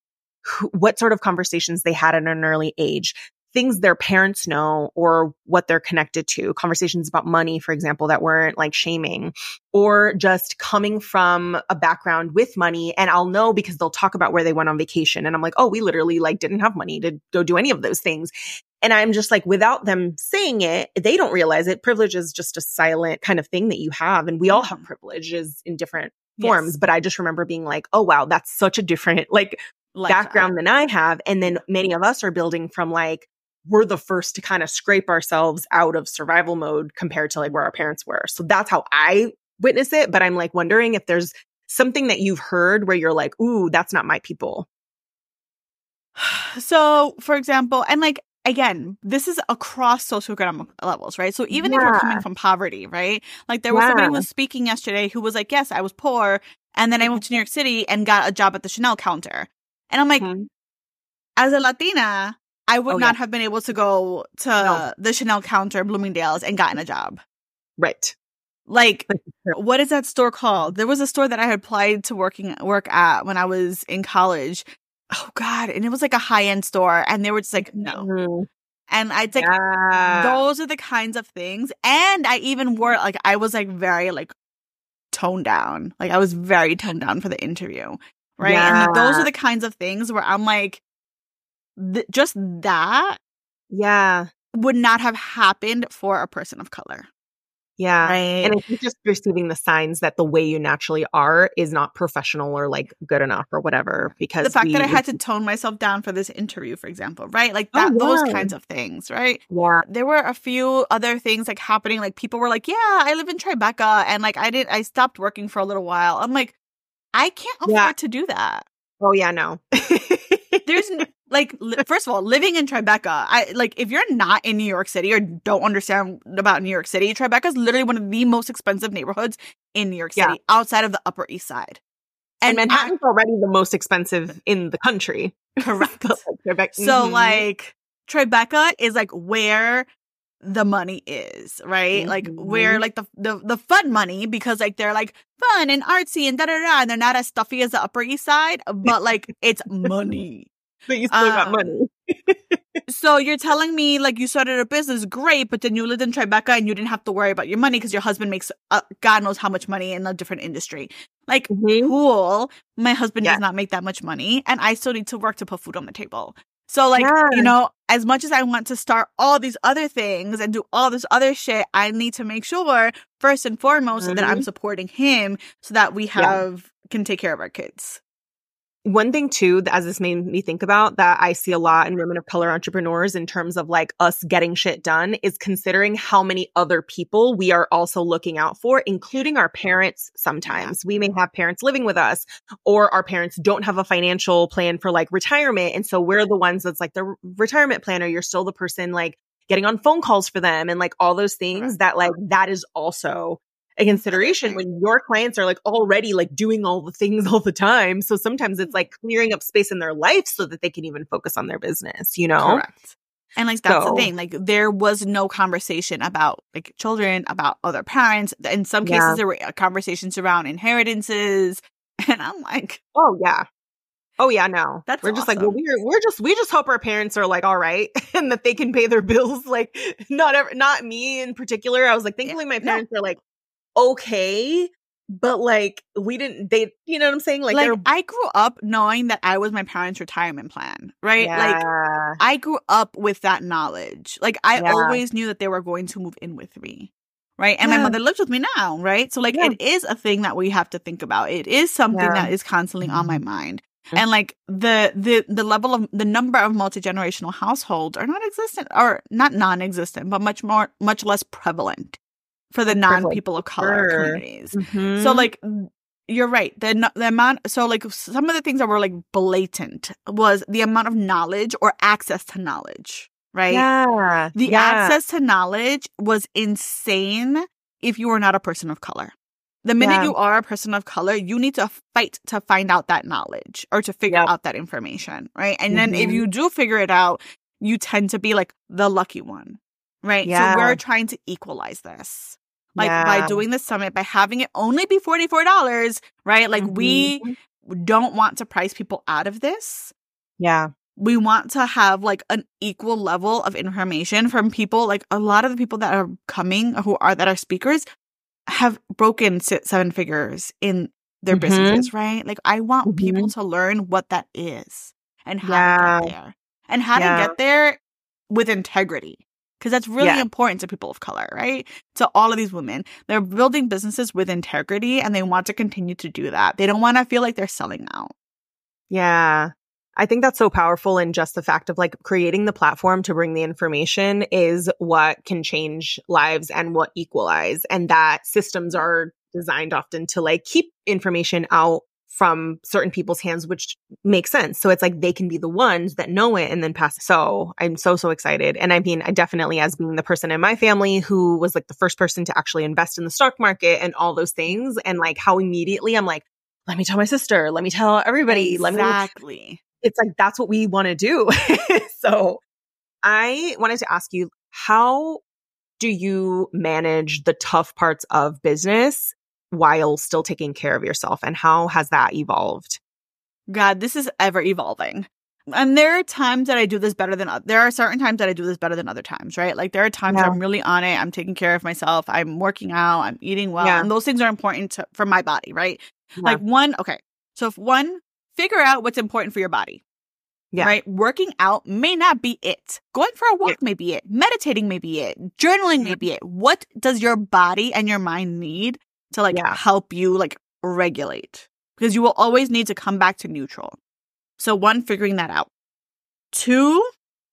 A: who, what sort of conversations they had at an early age, things their parents know or what they're connected to, conversations about money, for example, that weren't like shaming, or just coming from a background with money. And I'll know because they'll talk about where they went on vacation. And I'm like, oh, we literally like didn't have money to go do any of those things. And I'm just like, without them saying it, they don't realize it. Privilege is just a silent kind of thing that you have. And we all have privileges in different forms.
B: Yes.
A: But I just remember being like, oh, wow, that's such a different like
B: Lifestyle.
A: background than I have. And then many of us are building from like, we're the first to kind of scrape ourselves out of survival mode compared to like where our parents were. So that's how I witness it. But I'm like wondering if there's something that you've heard where you're like, ooh, that's not my people.
B: So, for example, and like, again, this is across socioeconomic levels, right? So even
A: Yeah.
B: if you're coming from poverty, right? Like there was
A: Yeah.
B: somebody who was speaking yesterday who was like, yes, I was poor. And then I moved to New York City and got a job at the Chanel counter. And I'm like,
A: Mhm.
B: as a Latina, I would
A: Oh,
B: not
A: yeah.
B: have been able to go to
A: No.
B: the Chanel counter in Bloomingdale's and gotten a job.
A: Right.
B: Like, what is that store called? There was a store that I had applied to working work at when I was in college. Oh God. And it was like a high end store. And they were just like, no.
A: Mhm.
B: And I'd like,
A: Yeah.
B: those are the kinds of things. And I even wore, like, I was like very like toned down. Like I was very toned down for the interview. Right.
A: Yeah.
B: And those are the kinds of things where I'm like, th- just that
A: Yeah.
B: would not have happened for a person of color.
A: Yeah.
B: Right.
A: And I think just receiving the signs that the way you naturally are is not professional or like good enough or whatever. Because
B: The fact
A: we,
B: that I had to tone myself down for this interview, for example, right? Like
A: Oh,
B: that, those
A: yeah.
B: kinds of things, right?
A: Yeah.
B: There were a few other things like happening. Like people were like, yeah, I live in Tribeca. And like I did, I stopped working for a little while. I'm like, I can't afford
A: Yeah.
B: to do that.
A: Oh, yeah. No.
B: There's n- like, li- first of all, living in Tribeca, I like if you're not in New York City or don't understand about New York City, Tribeca is literally one of the most expensive neighborhoods in New York City,
A: Yeah.
B: outside of the Upper East Side.
A: And
B: And
A: Manhattan's already the most expensive in the country.
B: Correct.
A: But, like, Quebec-
B: So
A: Mhm.
B: like Tribeca is like where the money is, right? Like
A: Mhm.
B: where like the, the the fun money, because like they're like fun and artsy and da da da, and they're not as stuffy as the Upper East Side, but like it's money.
A: But you still got
B: Um,
A: money.
B: So you're telling me like you started a business, great, but then you lived in Tribeca and you didn't have to worry about your money because your husband makes uh, God knows how much money in a different industry. Like
A: Mhm.
B: cool, my husband
A: Yeah.
B: does not make that much money, and I still need to work to put food on the table. So like
A: Yeah.
B: you know, as much as I want to start all these other things and do all this other shit, I need to make sure first and foremost that I'm
A: Mhm.
B: supporting him so that we
A: Yeah.
B: have can take care of our kids.
A: One thing too, that- as this made me think about that I see a lot in women of color entrepreneurs in terms of like us getting shit done is considering how many other people we are also looking out for, including our parents. Sometimes we may have parents living with us, or our parents don't have a financial plan for like retirement. And so we're the ones that's like the retirement planner. You're still the person like getting on phone calls for them and like all those things that like that is also a consideration when your clients are like already like doing all the things all the time. So sometimes it's like clearing up space in their life so that they can even focus on their business, you know?
B: Correct. And like that's
A: So-
B: the thing. Like there was no conversation about like children, about other parents. In some cases,
A: Yeah.
B: there were conversations around inheritances, and I'm like,
A: Oh yeah. Oh yeah, no.
B: That's
A: we're just like, well,
B: awesome.
A: we're we're just we just hope our parents are like all right and that they can pay their bills. Like not ever, not me in particular. I was like, thankfully my
B: no.
A: parents are like okay, but like we didn't they you know what I'm saying? Like,
B: like
A: they're
B: I grew up knowing that I was my parents' retirement plan, right? Like
A: yeah.
B: I grew up with that knowledge. Like I
A: Yeah.
B: always knew that they were going to move in with me. Right. And
A: Yeah.
B: my mother lives with me now. Right. So like
A: Yeah.
B: it is a thing that we have to think about. It is something
A: Yeah.
B: that is constantly on my mind.
A: Mhm.
B: And like the the the level of the number of multi-generational households are not existent or not non-existent, but much more much less prevalent for the
A: Privilege.
B: non-people of color
A: Sure.
B: communities.
A: Mhm.
B: So like you're right. The n- the amount so like some of the things that were like blatant was the amount of knowledge or access to knowledge, right?
A: yeah.
B: The
A: yeah.
B: access to knowledge was insane if you were not a person of color. The minute
A: Yeah.
B: you are a person of color, you need to fight to find out that knowledge or to figure
A: Yep.
B: out that information, right? And then if
A: Mhm.
B: you do figure it out, you tend to be like the lucky one, right?
A: Yeah.
B: So we're trying to equalize this. Like by
A: Yeah.
B: doing the summit, by having it only be forty-four dollars, right? Like we
A: Mhm.
B: don't want to price people out of this.
A: Yeah.
B: We want to have like an equal level of information from people. Like a lot of the people that are coming who are that are speakers have broken seven figures in their
A: Mm-hmm.
B: businesses, right? Like I want
A: Mm-hmm.
B: people to learn what that is and how
A: Yeah.
B: to get there and how
A: Yeah.
B: to get there with integrity. Because that's really
A: Yeah.
B: important to people of color, right? To all of these women. They're building businesses with integrity and they want to continue to do that. They don't want to feel like they're selling out.
A: Yeah. I think that's so powerful. And just the fact of like creating the platform to bring the information is what can change lives and what equalize. And that systems are designed often to like keep information out from certain people's hands, which makes sense. So it's like they can be the ones that know it and then pass it. So I'm so, so excited. And I mean, I definitely, as being the person in my family who was like the first person to actually invest in the stock market and all those things, and like how immediately I'm like, let me tell my sister, let me tell everybody.
B: Exactly.
A: Let me. It's like, that's what we want to do. So I wanted to ask you, how do you manage the tough parts of business while still taking care of yourself? And how has that evolved?
B: God, this is ever evolving. And there are times that I do this better than others. There are certain times that I do this better than other times, right? Like there are times
A: Yeah.
B: I'm really on it. I'm taking care of myself. I'm working out. I'm eating well.
A: Yeah.
B: And those things are important to, for my body, right?
A: Yeah.
B: Like one, okay. So if one, figure out what's important for your body.
A: Yeah.
B: Right? Working out may not be it. Going for a walk
A: Yeah.
B: may be it. Meditating may be it. Journaling may be it. What does your body and your mind need to like
A: Yeah.
B: help you like regulate? Because you will always need to come back to neutral. So one, figuring that out. Two,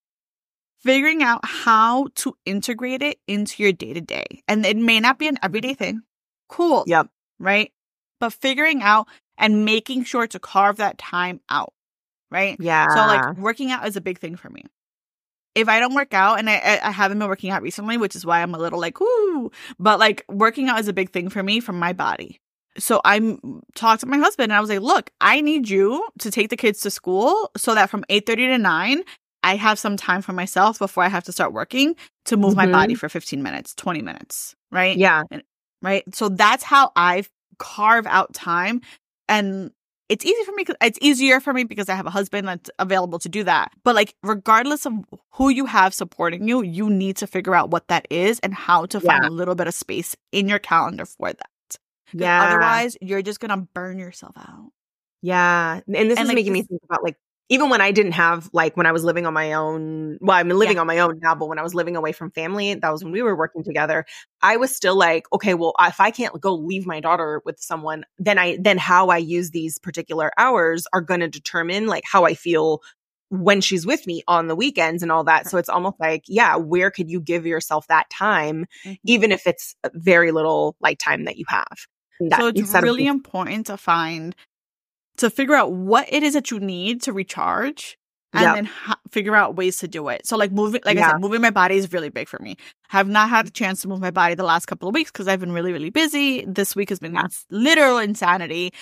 B: figuring out how to integrate it into your day to day. And it may not be an everyday thing. Cool.
A: Yep.
B: Right? But figuring out and making sure to carve that time out. Right?
A: Yeah.
B: So like working out is a big thing for me. If I don't work out, and I, I haven't been working out recently, which is why I'm a little like, ooh, but like working out is a big thing for me for my body. So I talked to my husband and I was like, look, I need you to take the kids to school so that from eight thirty to nine, I have some time for myself before I have to start working to move
A: Mm-hmm.
B: my body for fifteen minutes, twenty minutes. Right?
A: Yeah.
B: And, right. So that's how I carve out time. And it's easy for me. It's easier for me because I have a husband that's available to do that. But like, regardless of who you have supporting you, you need to figure out what that is and how to find
A: Yeah.
B: a little bit of space in your calendar for that.
A: Yeah.
B: Otherwise, you're just going to burn yourself out.
A: Yeah. And this
B: And,
A: is
B: like,
A: making me
B: this-
A: think about like, even when I didn't have, like when I was living on my own, well, I'm living
B: Yeah.
A: on my own now, but when I was living away from family, that was when we were working together. I was still like, okay, well, if I can't go leave my daughter with someone, then I, then how I use these particular hours are going to determine like how I feel when she's with me on the weekends and all that. So it's almost like, yeah, where could you give yourself that time,
B: Mhm.
A: even if it's very little like time that you have? That,
B: So it's
A: instead of
B: really
A: just-
B: important to find, to figure out what it is that you need to recharge and
A: Yep.
B: then ha- figure out ways to do it. So like moving, like I
A: Yeah.
B: said, moving my body is really big for me. I have not had a chance to move my body the last couple of weeks because I've been really, really busy. This week has been
A: Yeah.
B: ins- literal insanity.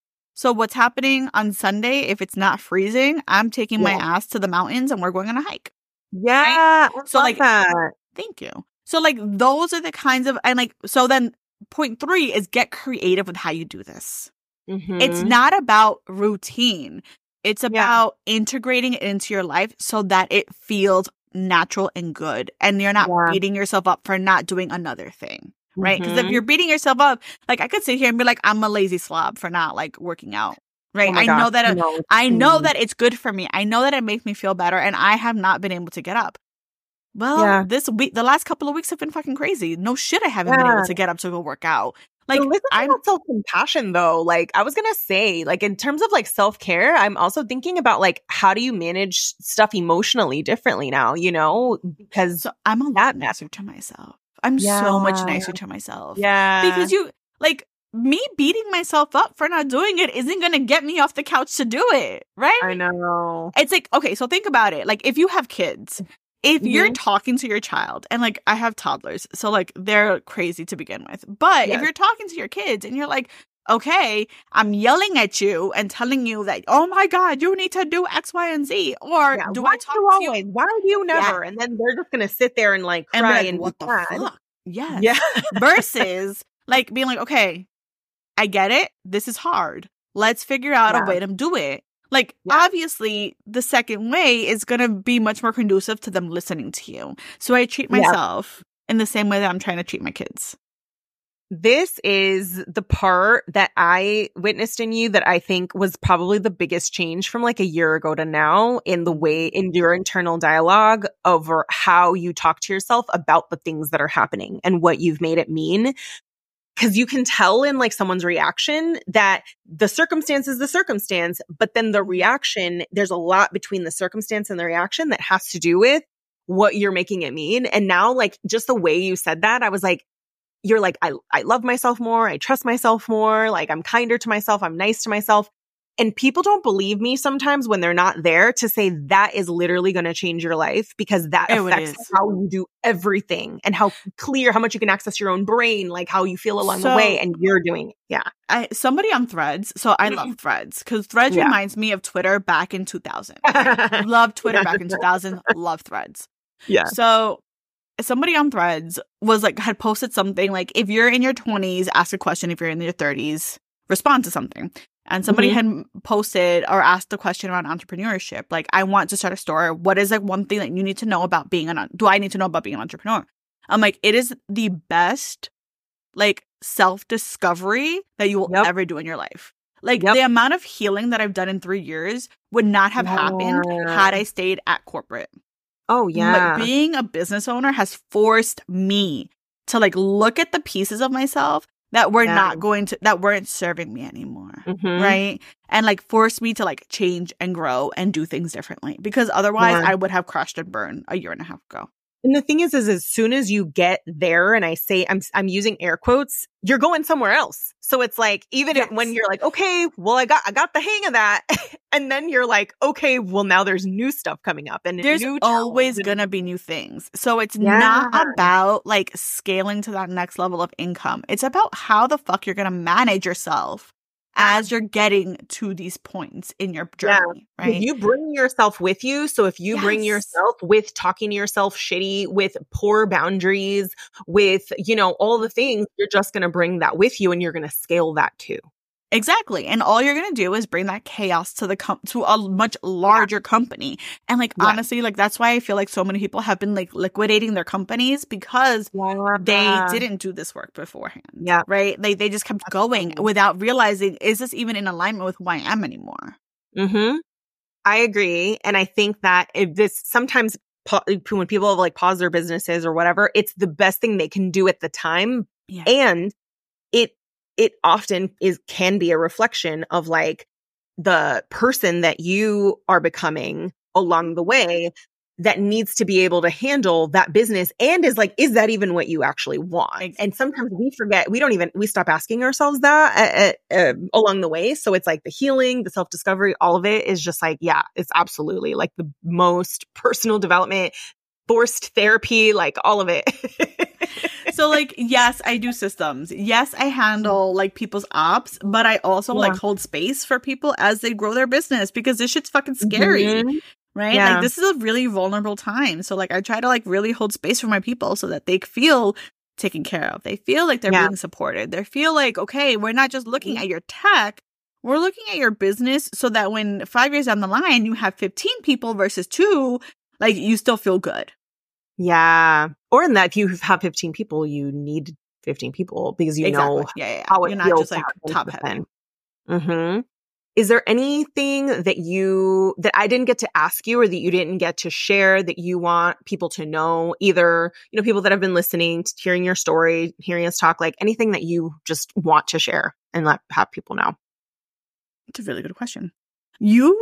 B: So what's happening on Sunday, if it's not freezing, I'm taking my
A: Yeah.
B: ass to the mountains and we're going on a hike.
A: Yeah. I
B: So,
A: love
B: like,
A: that.
B: Thank you. So like those are the kinds of, and like, so then point three is get creative with how you do this. It's
A: Mhm.
B: not about routine. It's
A: Yeah.
B: about integrating it into your life so that it feels natural and good. And you're not
A: Yeah.
B: beating yourself up for not doing another thing. Right? Because if
A: Mhm.
B: you're beating yourself up, like I could sit here and be like, I'm a lazy slob for not like working out. Right?
A: Oh my
B: I
A: gosh,
B: know that uh,
A: no.
B: I know
A: Mhm.
B: that it's good for me. I know that it makes me feel better and I have not been able to get up. Well,
A: Yeah.
B: this week, the last couple of weeks have been fucking crazy. No shit, I haven't been
A: Yeah.
B: able to get up to go work out. Like,
A: So listen to
B: I'm
A: that self-compassion though. Like I was going to say, like in terms of like self-care, I'm also thinking about like, how do you manage stuff emotionally differently now, you know, because
B: so I'm a lot
A: that
B: nicer to myself. I'm so much
A: Yeah.
B: nicer to myself.
A: yeah,
B: Because you, like, me beating myself up for not doing it isn't going to get me off the couch to do it. Right?
A: I know.
B: It's like, okay, so think about it. Like, if you have kids, if you're
A: Mhm.
B: talking to your child, and like, I have toddlers, so like, they're crazy to begin with. But
A: Yes.
B: if you're talking to your kids and you're like, okay, I'm yelling at you and telling you that, oh my God, you need to do X, Y, and Z. Or
A: Yeah,
B: do
A: why
B: I talk
A: do you
B: to you
A: always? Why do you never? And then they're just going to sit there and like
B: and be
A: cry
B: like,
A: and
B: what
A: be
B: the
A: sad.
B: fuck? Yes.
A: Yeah.
B: Versus like being like, okay, I get it. This is hard. Let's figure out
A: Yeah.
B: a way to do it. Like,
A: Yeah.
B: obviously, the second way is going to be much more conducive to them listening to you. So I treat
A: Yeah.
B: myself in the same way that I'm trying to treat my kids.
A: This is the part that I witnessed in you that I think was probably the biggest change from like a year ago to now in the way in your internal dialogue over how you talk to yourself about the things that are happening and what you've made it mean. Because you can tell in like someone's reaction that the circumstance is the circumstance, but then the reaction, there's a lot between the circumstance and the reaction that has to do with what you're making it mean. And now like just the way you said that, I was like, you're like, I, I love myself more. I trust myself more. Like I'm kinder to myself. I'm nice to myself. And people don't believe me sometimes when they're not there to say that is literally going to change your life because that
B: Oh, it
A: affects
B: is.
A: how you do everything and how clear, how much you can access your own brain, like how you feel along the
B: So-
A: way. And you're doing it. Yeah.
B: I somebody on Threads, so I love Threads because Threads
A: Yeah.
B: reminds me of Twitter back in two thousand. Love Twitter
A: Yeah.
B: back in two thousand. Love Threads.
A: Yeah.
B: So somebody on Threads was like, had posted something like, if you're in your twenties, ask a question. If you're in your thirties, respond to something. And somebody
A: Mhm.
B: had posted or asked a question around entrepreneurship. Like, I want to start a store. What is like one thing that you need to know about being an, do I need to know about being an entrepreneur? I'm like, it is the best, like, self-discovery that you will
A: Yep.
B: ever do in your life. Like,
A: Yep.
B: the amount of healing that I've done in three years would not have happened
A: Yeah.
B: had I stayed at corporate.
A: Oh,
B: But
A: yeah.
B: being a business owner has forced me to like look at the pieces of myself that were
A: Yeah.
B: not going to, that weren't serving me anymore.
A: Mhm.
B: Right. And like forced me to like change and grow and do things differently because otherwise
A: Yeah.
B: I would have crashed and burned a year and a half ago.
A: And the thing is, is as soon as you get there, and I say I'm I'm using air quotes, you're going somewhere else. So it's like even if,
B: Yes.
A: when you're like, okay, well, I got I got the hang of that, and then you're like, okay, well, now there's new stuff coming up, and
B: There's
A: new
B: always
A: challenges.
B: gonna be new things. So it's
A: Yeah.
B: not about like scaling to that next level of income. It's about how the fuck you're gonna manage yourself as you're getting to these points in your
A: Yeah.
B: journey,
A: If
B: right?
A: you bring yourself with you, so if you bring
B: Yes.
A: yourself with talking to yourself shitty, with poor boundaries, with, you know, all the things, you're just going to bring that with you and you're going to scale that too.
B: Exactly. And all you're going to do is bring that chaos to the com- to a much larger company. And like,
A: Yeah.
B: honestly, like that's why I feel like so many people have been like liquidating their companies because they didn't do this work beforehand.
A: Yeah.
B: Right. They, they just kept going
A: Absolutely.
B: without realizing, is this even in alignment with who I am anymore?
A: Mm-hmm. I agree. And I think that if this sometimes pa- when people have like pause their businesses or whatever, it's the best thing they can do at the time.
B: Yeah.
A: And it, it often is, can be a reflection of like the person that you are becoming along the way that needs to be able to handle that business and is like, is that even what you actually want?
B: Exactly.
A: And sometimes we forget, we don't even, we stop asking ourselves that uh, uh, along the way. So it's like the healing, the self-discovery, all of it is just like, yeah, it's absolutely like the most personal development, forced therapy, like all of it.
B: So like, yes, I do systems. Yes, I handle like people's ops, but I also
A: Yeah.
B: like hold space for people as they grow their business because this shit's fucking scary.
A: Mhm.
B: Right?
A: Yeah.
B: Like this is a really vulnerable time. So like I try to like really hold space for my people so that they feel taken care of. They feel like they're
A: Yeah.
B: being supported. They feel like, okay, we're not just looking at your tech. We're looking at your business so that when five years down the line you have fifteen people versus two, like you still feel good.
A: Yeah. Or in that if you have fifteen people, you need fifteen people because you
B: Exactly.
A: know
B: Yeah, yeah, yeah.
A: how it
B: You're not
A: feels
B: just like top heavy.
A: Mm-hmm. Is there anything that you, that I didn't get to ask you or that you didn't get to share that you want people to know? Either, you know, people that have been listening, to hearing your story, hearing us talk, like anything that you just want to share and let have people know.
B: It's a really good question. You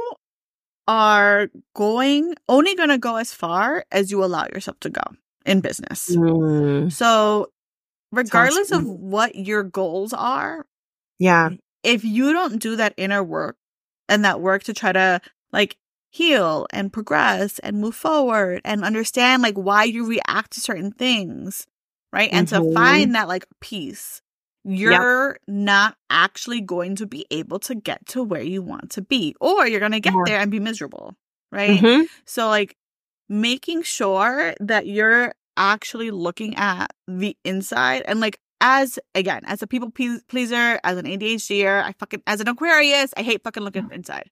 B: are going, only going to go as far as you allow yourself to go in business.
A: Mm.
B: So regardless of
A: true.
B: what your goals are,
A: Yeah.
B: if you don't do that inner work and that work to try to like heal and progress and move forward and understand like why you react to certain things, right? And to
A: Mhm.
B: find that like peace, you're not actually going to be able to get to where you want to be, or you're going to get
A: Yeah.
B: there and be miserable, right?
A: Mhm.
B: So like making sure that you're actually looking at the inside and like, as again, as a people pe- pleaser, as an A D H D er, I fucking, as an Aquarius, I hate fucking looking inside.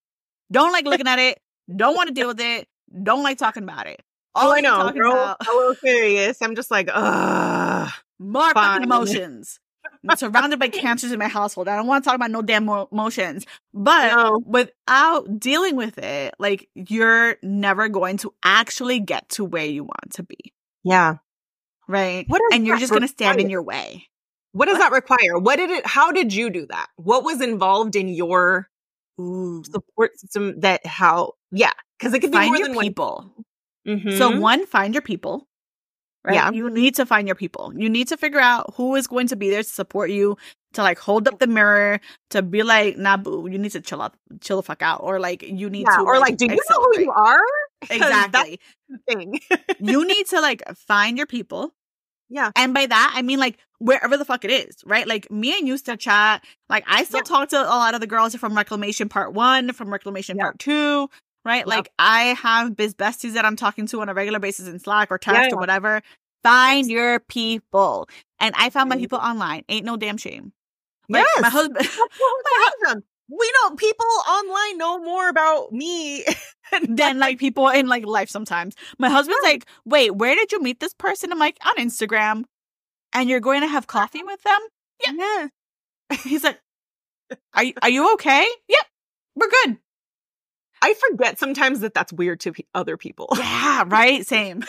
B: Don't like looking at it. Don't want to deal with it. Don't like talking about it. All
A: oh, I
B: I'm
A: know.
B: talking
A: Girl,
B: about
A: a little serious. I'm just like, ugh.
B: more
A: fine.
B: fucking emotions. I'm surrounded by cancers in my household. I don't want to talk about no damn mo- emotions. But
A: No.
B: without dealing with it, like, you're never going to actually get to where you want to be.
A: Yeah.
B: Right?
A: What does
B: And you're
A: that
B: just going to stand in
A: require?
B: your way.
A: What does
B: What?
A: that require? What did it, how did you do that? What was involved in your
B: Ooh.
A: support system that how, yeah. Cause it could be
B: Find
A: more
B: your
A: than
B: people.
A: one. Mhm.
B: So one, find your people. Right?
A: Yeah.
B: You need to find your people. You need to figure out who is going to be there to support you, to like hold up the mirror, to be like, nah, boo, you need to chill out, chill the fuck out. Or like, you need
A: Yeah,
B: to.
A: or like, do you know who you are? 'Cause
B: Exactly.
A: That's the thing.
B: You need to like find your people.
A: Yeah.
B: And by that, I mean like wherever the fuck it is, right? Like me and you still chat. Like I still
A: Yeah.
B: talk to a lot of the girls from Reclamation Part One, from Reclamation
A: Yeah.
B: Part Two, right?
A: Yeah.
B: Like I have biz besties that I'm talking to on a regular basis in Slack or text
A: Yeah.
B: or whatever. Find your people. And I found my
A: Mhm.
B: people online. Ain't no damn shame. Like
A: Yes.
B: my husband.
A: That's what we're talking about. We know people online know more about me
B: Than like people in like life sometimes. My husband's like, wait, where did you meet this person? I'm like, on Instagram. And you're going to have coffee with them? Yeah.
A: Yeah.
B: He's like, are you, are you okay? Yep. We're good.
A: I forget sometimes that that's weird to pe- other people.
B: Yeah, right? Same.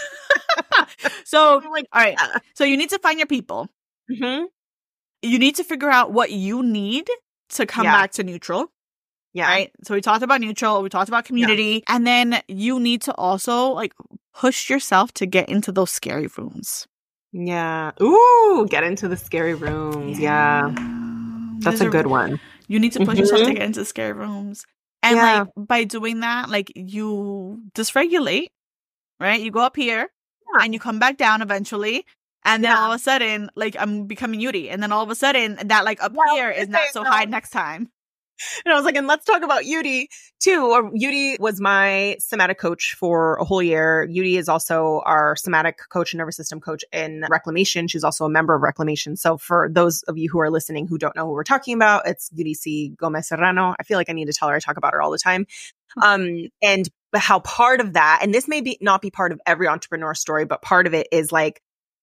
B: So,
A: I'm like,
B: all right.
A: yeah.
B: So you need to find your people.
A: Mhm.
B: You need to figure out what you need to come
A: Yeah.
B: back to neutral.
A: Yeah.
B: Right? So we talked about neutral. We talked about community. And then you need to also like push yourself to get into those scary rooms.
A: Yeah. Ooh, get into the scary rooms. Yeah. That's
B: There's
A: a good one.
B: You need to push yourself to
A: Mhm.
B: get into scary rooms. And
A: Yeah.
B: like by doing that, like you dysregulate, right? You go up here
A: Yeah.
B: and you come back down eventually. And then
A: Yeah.
B: all of a sudden, like I'm becoming Yuri. And then all of a sudden that like up
A: Well,
B: here is
A: okay,
B: not so
A: no.
B: high next time.
A: And I was like, and let's talk about Yudi too. Or Yudi was my somatic coach for a whole year. Yudi is also our somatic coach and nervous system coach in Reclamation. She's also a member of Reclamation. So for those of you who are listening who don't know who we're talking about, it's Yudi C. Gomez Serrano. I feel like I need to tell her I talk about her all the time. Um, and how part of that, and this may be not be part of every entrepreneur story, but part of it is like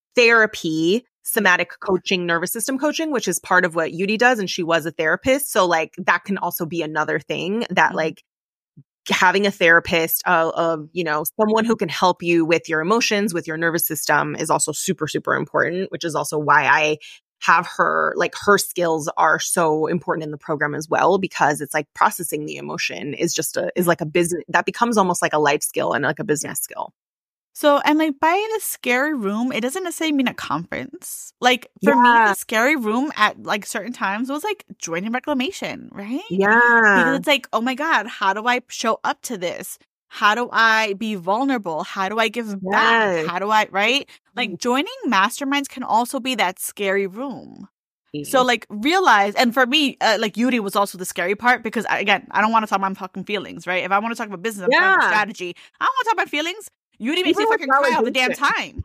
A: therapy, somatic coaching, nervous system coaching, which is part of what Yudi does. And she was a therapist. So like that can also be another thing that
B: Mhm.
A: like having a therapist, uh, of, you know, someone who can help you with your emotions, with your nervous system is also super, super important, which is also why I have her, like her skills are so important in the program as well, because it's like processing the emotion is just a, is like a business that becomes almost like a life skill and like a business skill.
B: So, and like by a scary room, it doesn't necessarily mean a conference. Like for
A: Yeah.
B: me, the scary room at like certain times was like joining Reclamation, right? Because
A: Yeah.
B: it's like, oh my God, how do I show up to this? How do I be vulnerable? How do I give back?
A: Yes.
B: How do I, right? Like joining masterminds can also be that scary room. So like realize, and for me, uh, like Yuri was also the scary part because I, again, I don't want to talk about my fucking feelings, right? If I want to talk about business, I'm talking about
A: Yeah.
B: strategy. I don't want to talk about feelings. Yuri makes me
A: Even with
B: fucking cry all the damn
A: validation.
B: time.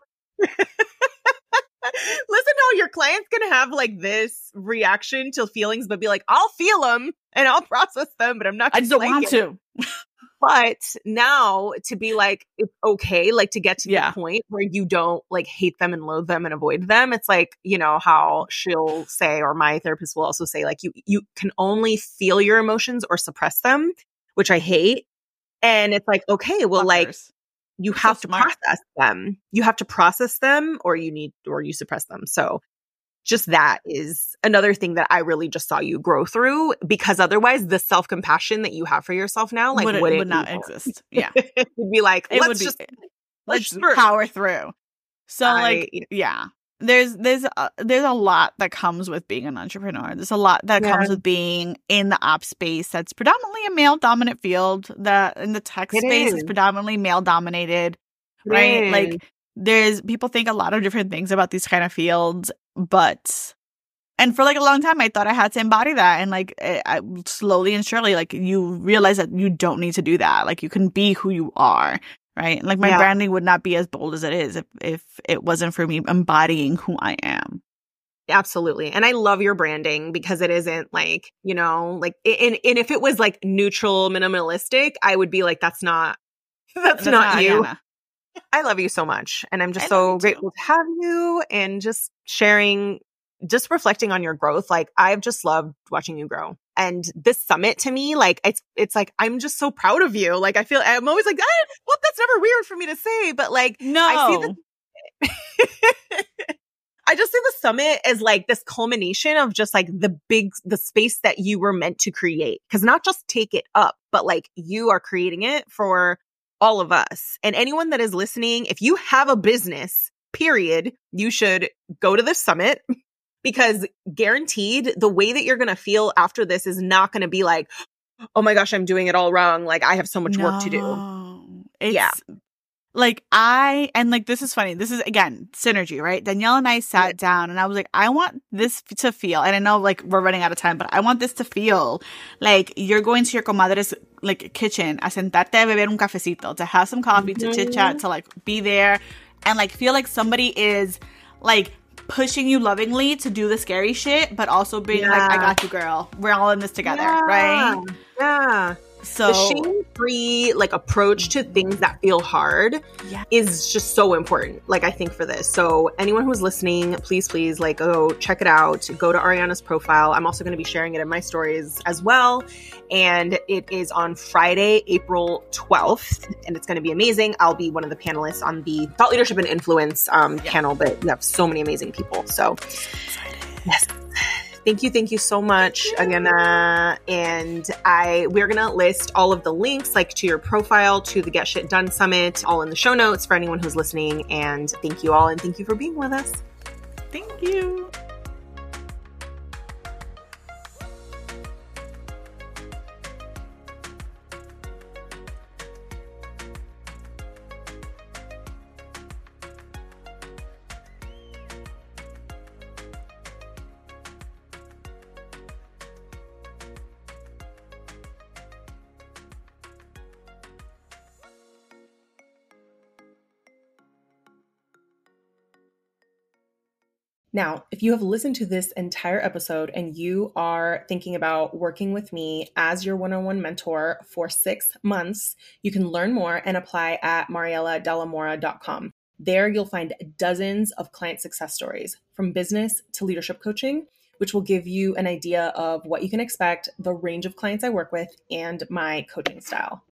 A: Listen how your client's gonna have like this reaction to feelings, but be like, I'll feel them and I'll process them, but I'm not
B: I
A: gonna
B: just don't
A: like
B: want
A: it.
B: to.
A: But now to be like, it's okay, like to get to
B: Yeah.
A: the point where you don't like hate them and loathe them and avoid them. It's like, you know, how she'll say, or my therapist will also say, like, you, you can only feel your emotions or suppress them, which I hate. And it's like, okay, well, like,
B: Fuckers.
A: you
B: So
A: have to
B: smart.
A: process them. You have to process them or you need, or you suppress them. So just that is another thing that I really just saw you grow through, because otherwise the self-compassion that you have for yourself now, like,
B: would,
A: wouldn't
B: would not
A: be there.
B: exist. Yeah.
A: It would be like,
B: It
A: let's
B: would be,
A: just
B: let's
A: push through.
B: power through. So
A: I-
B: like, yeah. There's there's a, there's a lot that comes with being an entrepreneur. There's a lot that
A: Yeah.
B: comes with being in the ops space that's predominantly a male dominant field. That in the tech
A: It
B: space is
A: is.
B: predominantly male dominated,
A: It
B: right?
A: is.
B: Like there's people think a lot of different things about these kind of fields, but and for like a long time I thought I had to embody that, and like I, I slowly and surely like you realize that you don't need to do that. Like you can be who you are. Right. And like my
A: Yeah.
B: branding would not be as bold as it is if, if it wasn't for me embodying who I am.
A: Absolutely. And I love your branding because it isn't like, you know, like, and, and if it was like neutral, minimalistic, I would be like, that's not, that's,
B: That's
A: not,
B: not
A: you.
B: Ariana.
A: I love you so much. And I'm just
B: I love
A: so
B: you too.
A: grateful to have you and just sharing, just reflecting on your growth. Like I've just loved watching you grow. And this summit to me, like it's, it's like, I'm just so proud of you. Like I feel, I'm always like, ah, well, that's never weird for me to say, but like,
B: No.
A: I see the, I just see the summit as like this culmination of just like the big, the space that you were meant to create. Cause not just take it up, but like you are creating it for all of us. And anyone that is listening, if you have a business, period, you should go to this summit because guaranteed the way that you're going to feel after this is not going to be like, oh my gosh, I'm doing it all wrong. Like I have so much
B: no.
A: work to do.
B: It's,
A: yeah.
B: Like I, and like, this is funny. This is again, synergy, right? Danielle and I sat
A: Yeah.
B: down and I was like, I want this to feel, and I know like we're running out of time, but I want this to feel like you're going to your comadre's like kitchen, a sentarte a beber un cafecito, to have some coffee,
A: Mm-hmm.
B: to chit chat, to like be there and like feel like somebody is like pushing you lovingly to do the scary shit, but also being
A: Yeah.
B: like, I got you, girl. We're all in this together,
A: Yeah.
B: right?
A: Yeah.
B: So
A: the shame-free like approach to things that feel hard
B: Yeah.
A: is just so important. Like I think for this. So anyone who's listening, please, please like go check it out. Go to Ariana's profile. I'm also going to be sharing it in my stories as well. And it is on Friday, April twelfth, and it's going to be amazing. I'll be one of the panelists on the Thought Leadership and Influence um,
B: Yeah.
A: panel, but we have so many amazing people. So yes. Thank you. Thank you so much, Ariana. And I, we're going to list all of the links like to your profile, to the Get Shit Done Summit, all in the show notes for anyone who's listening. And thank you all. And thank you for being with us.
B: Thank you.
A: Now, if you have listened to this entire episode and you are thinking about working with me as your one-on-one mentor for six months, you can learn more and apply at mariela delamora dot com. There you'll find dozens of client success stories from business to leadership coaching, which will give you an idea of what you can expect, the range of clients I work with, and my coaching style.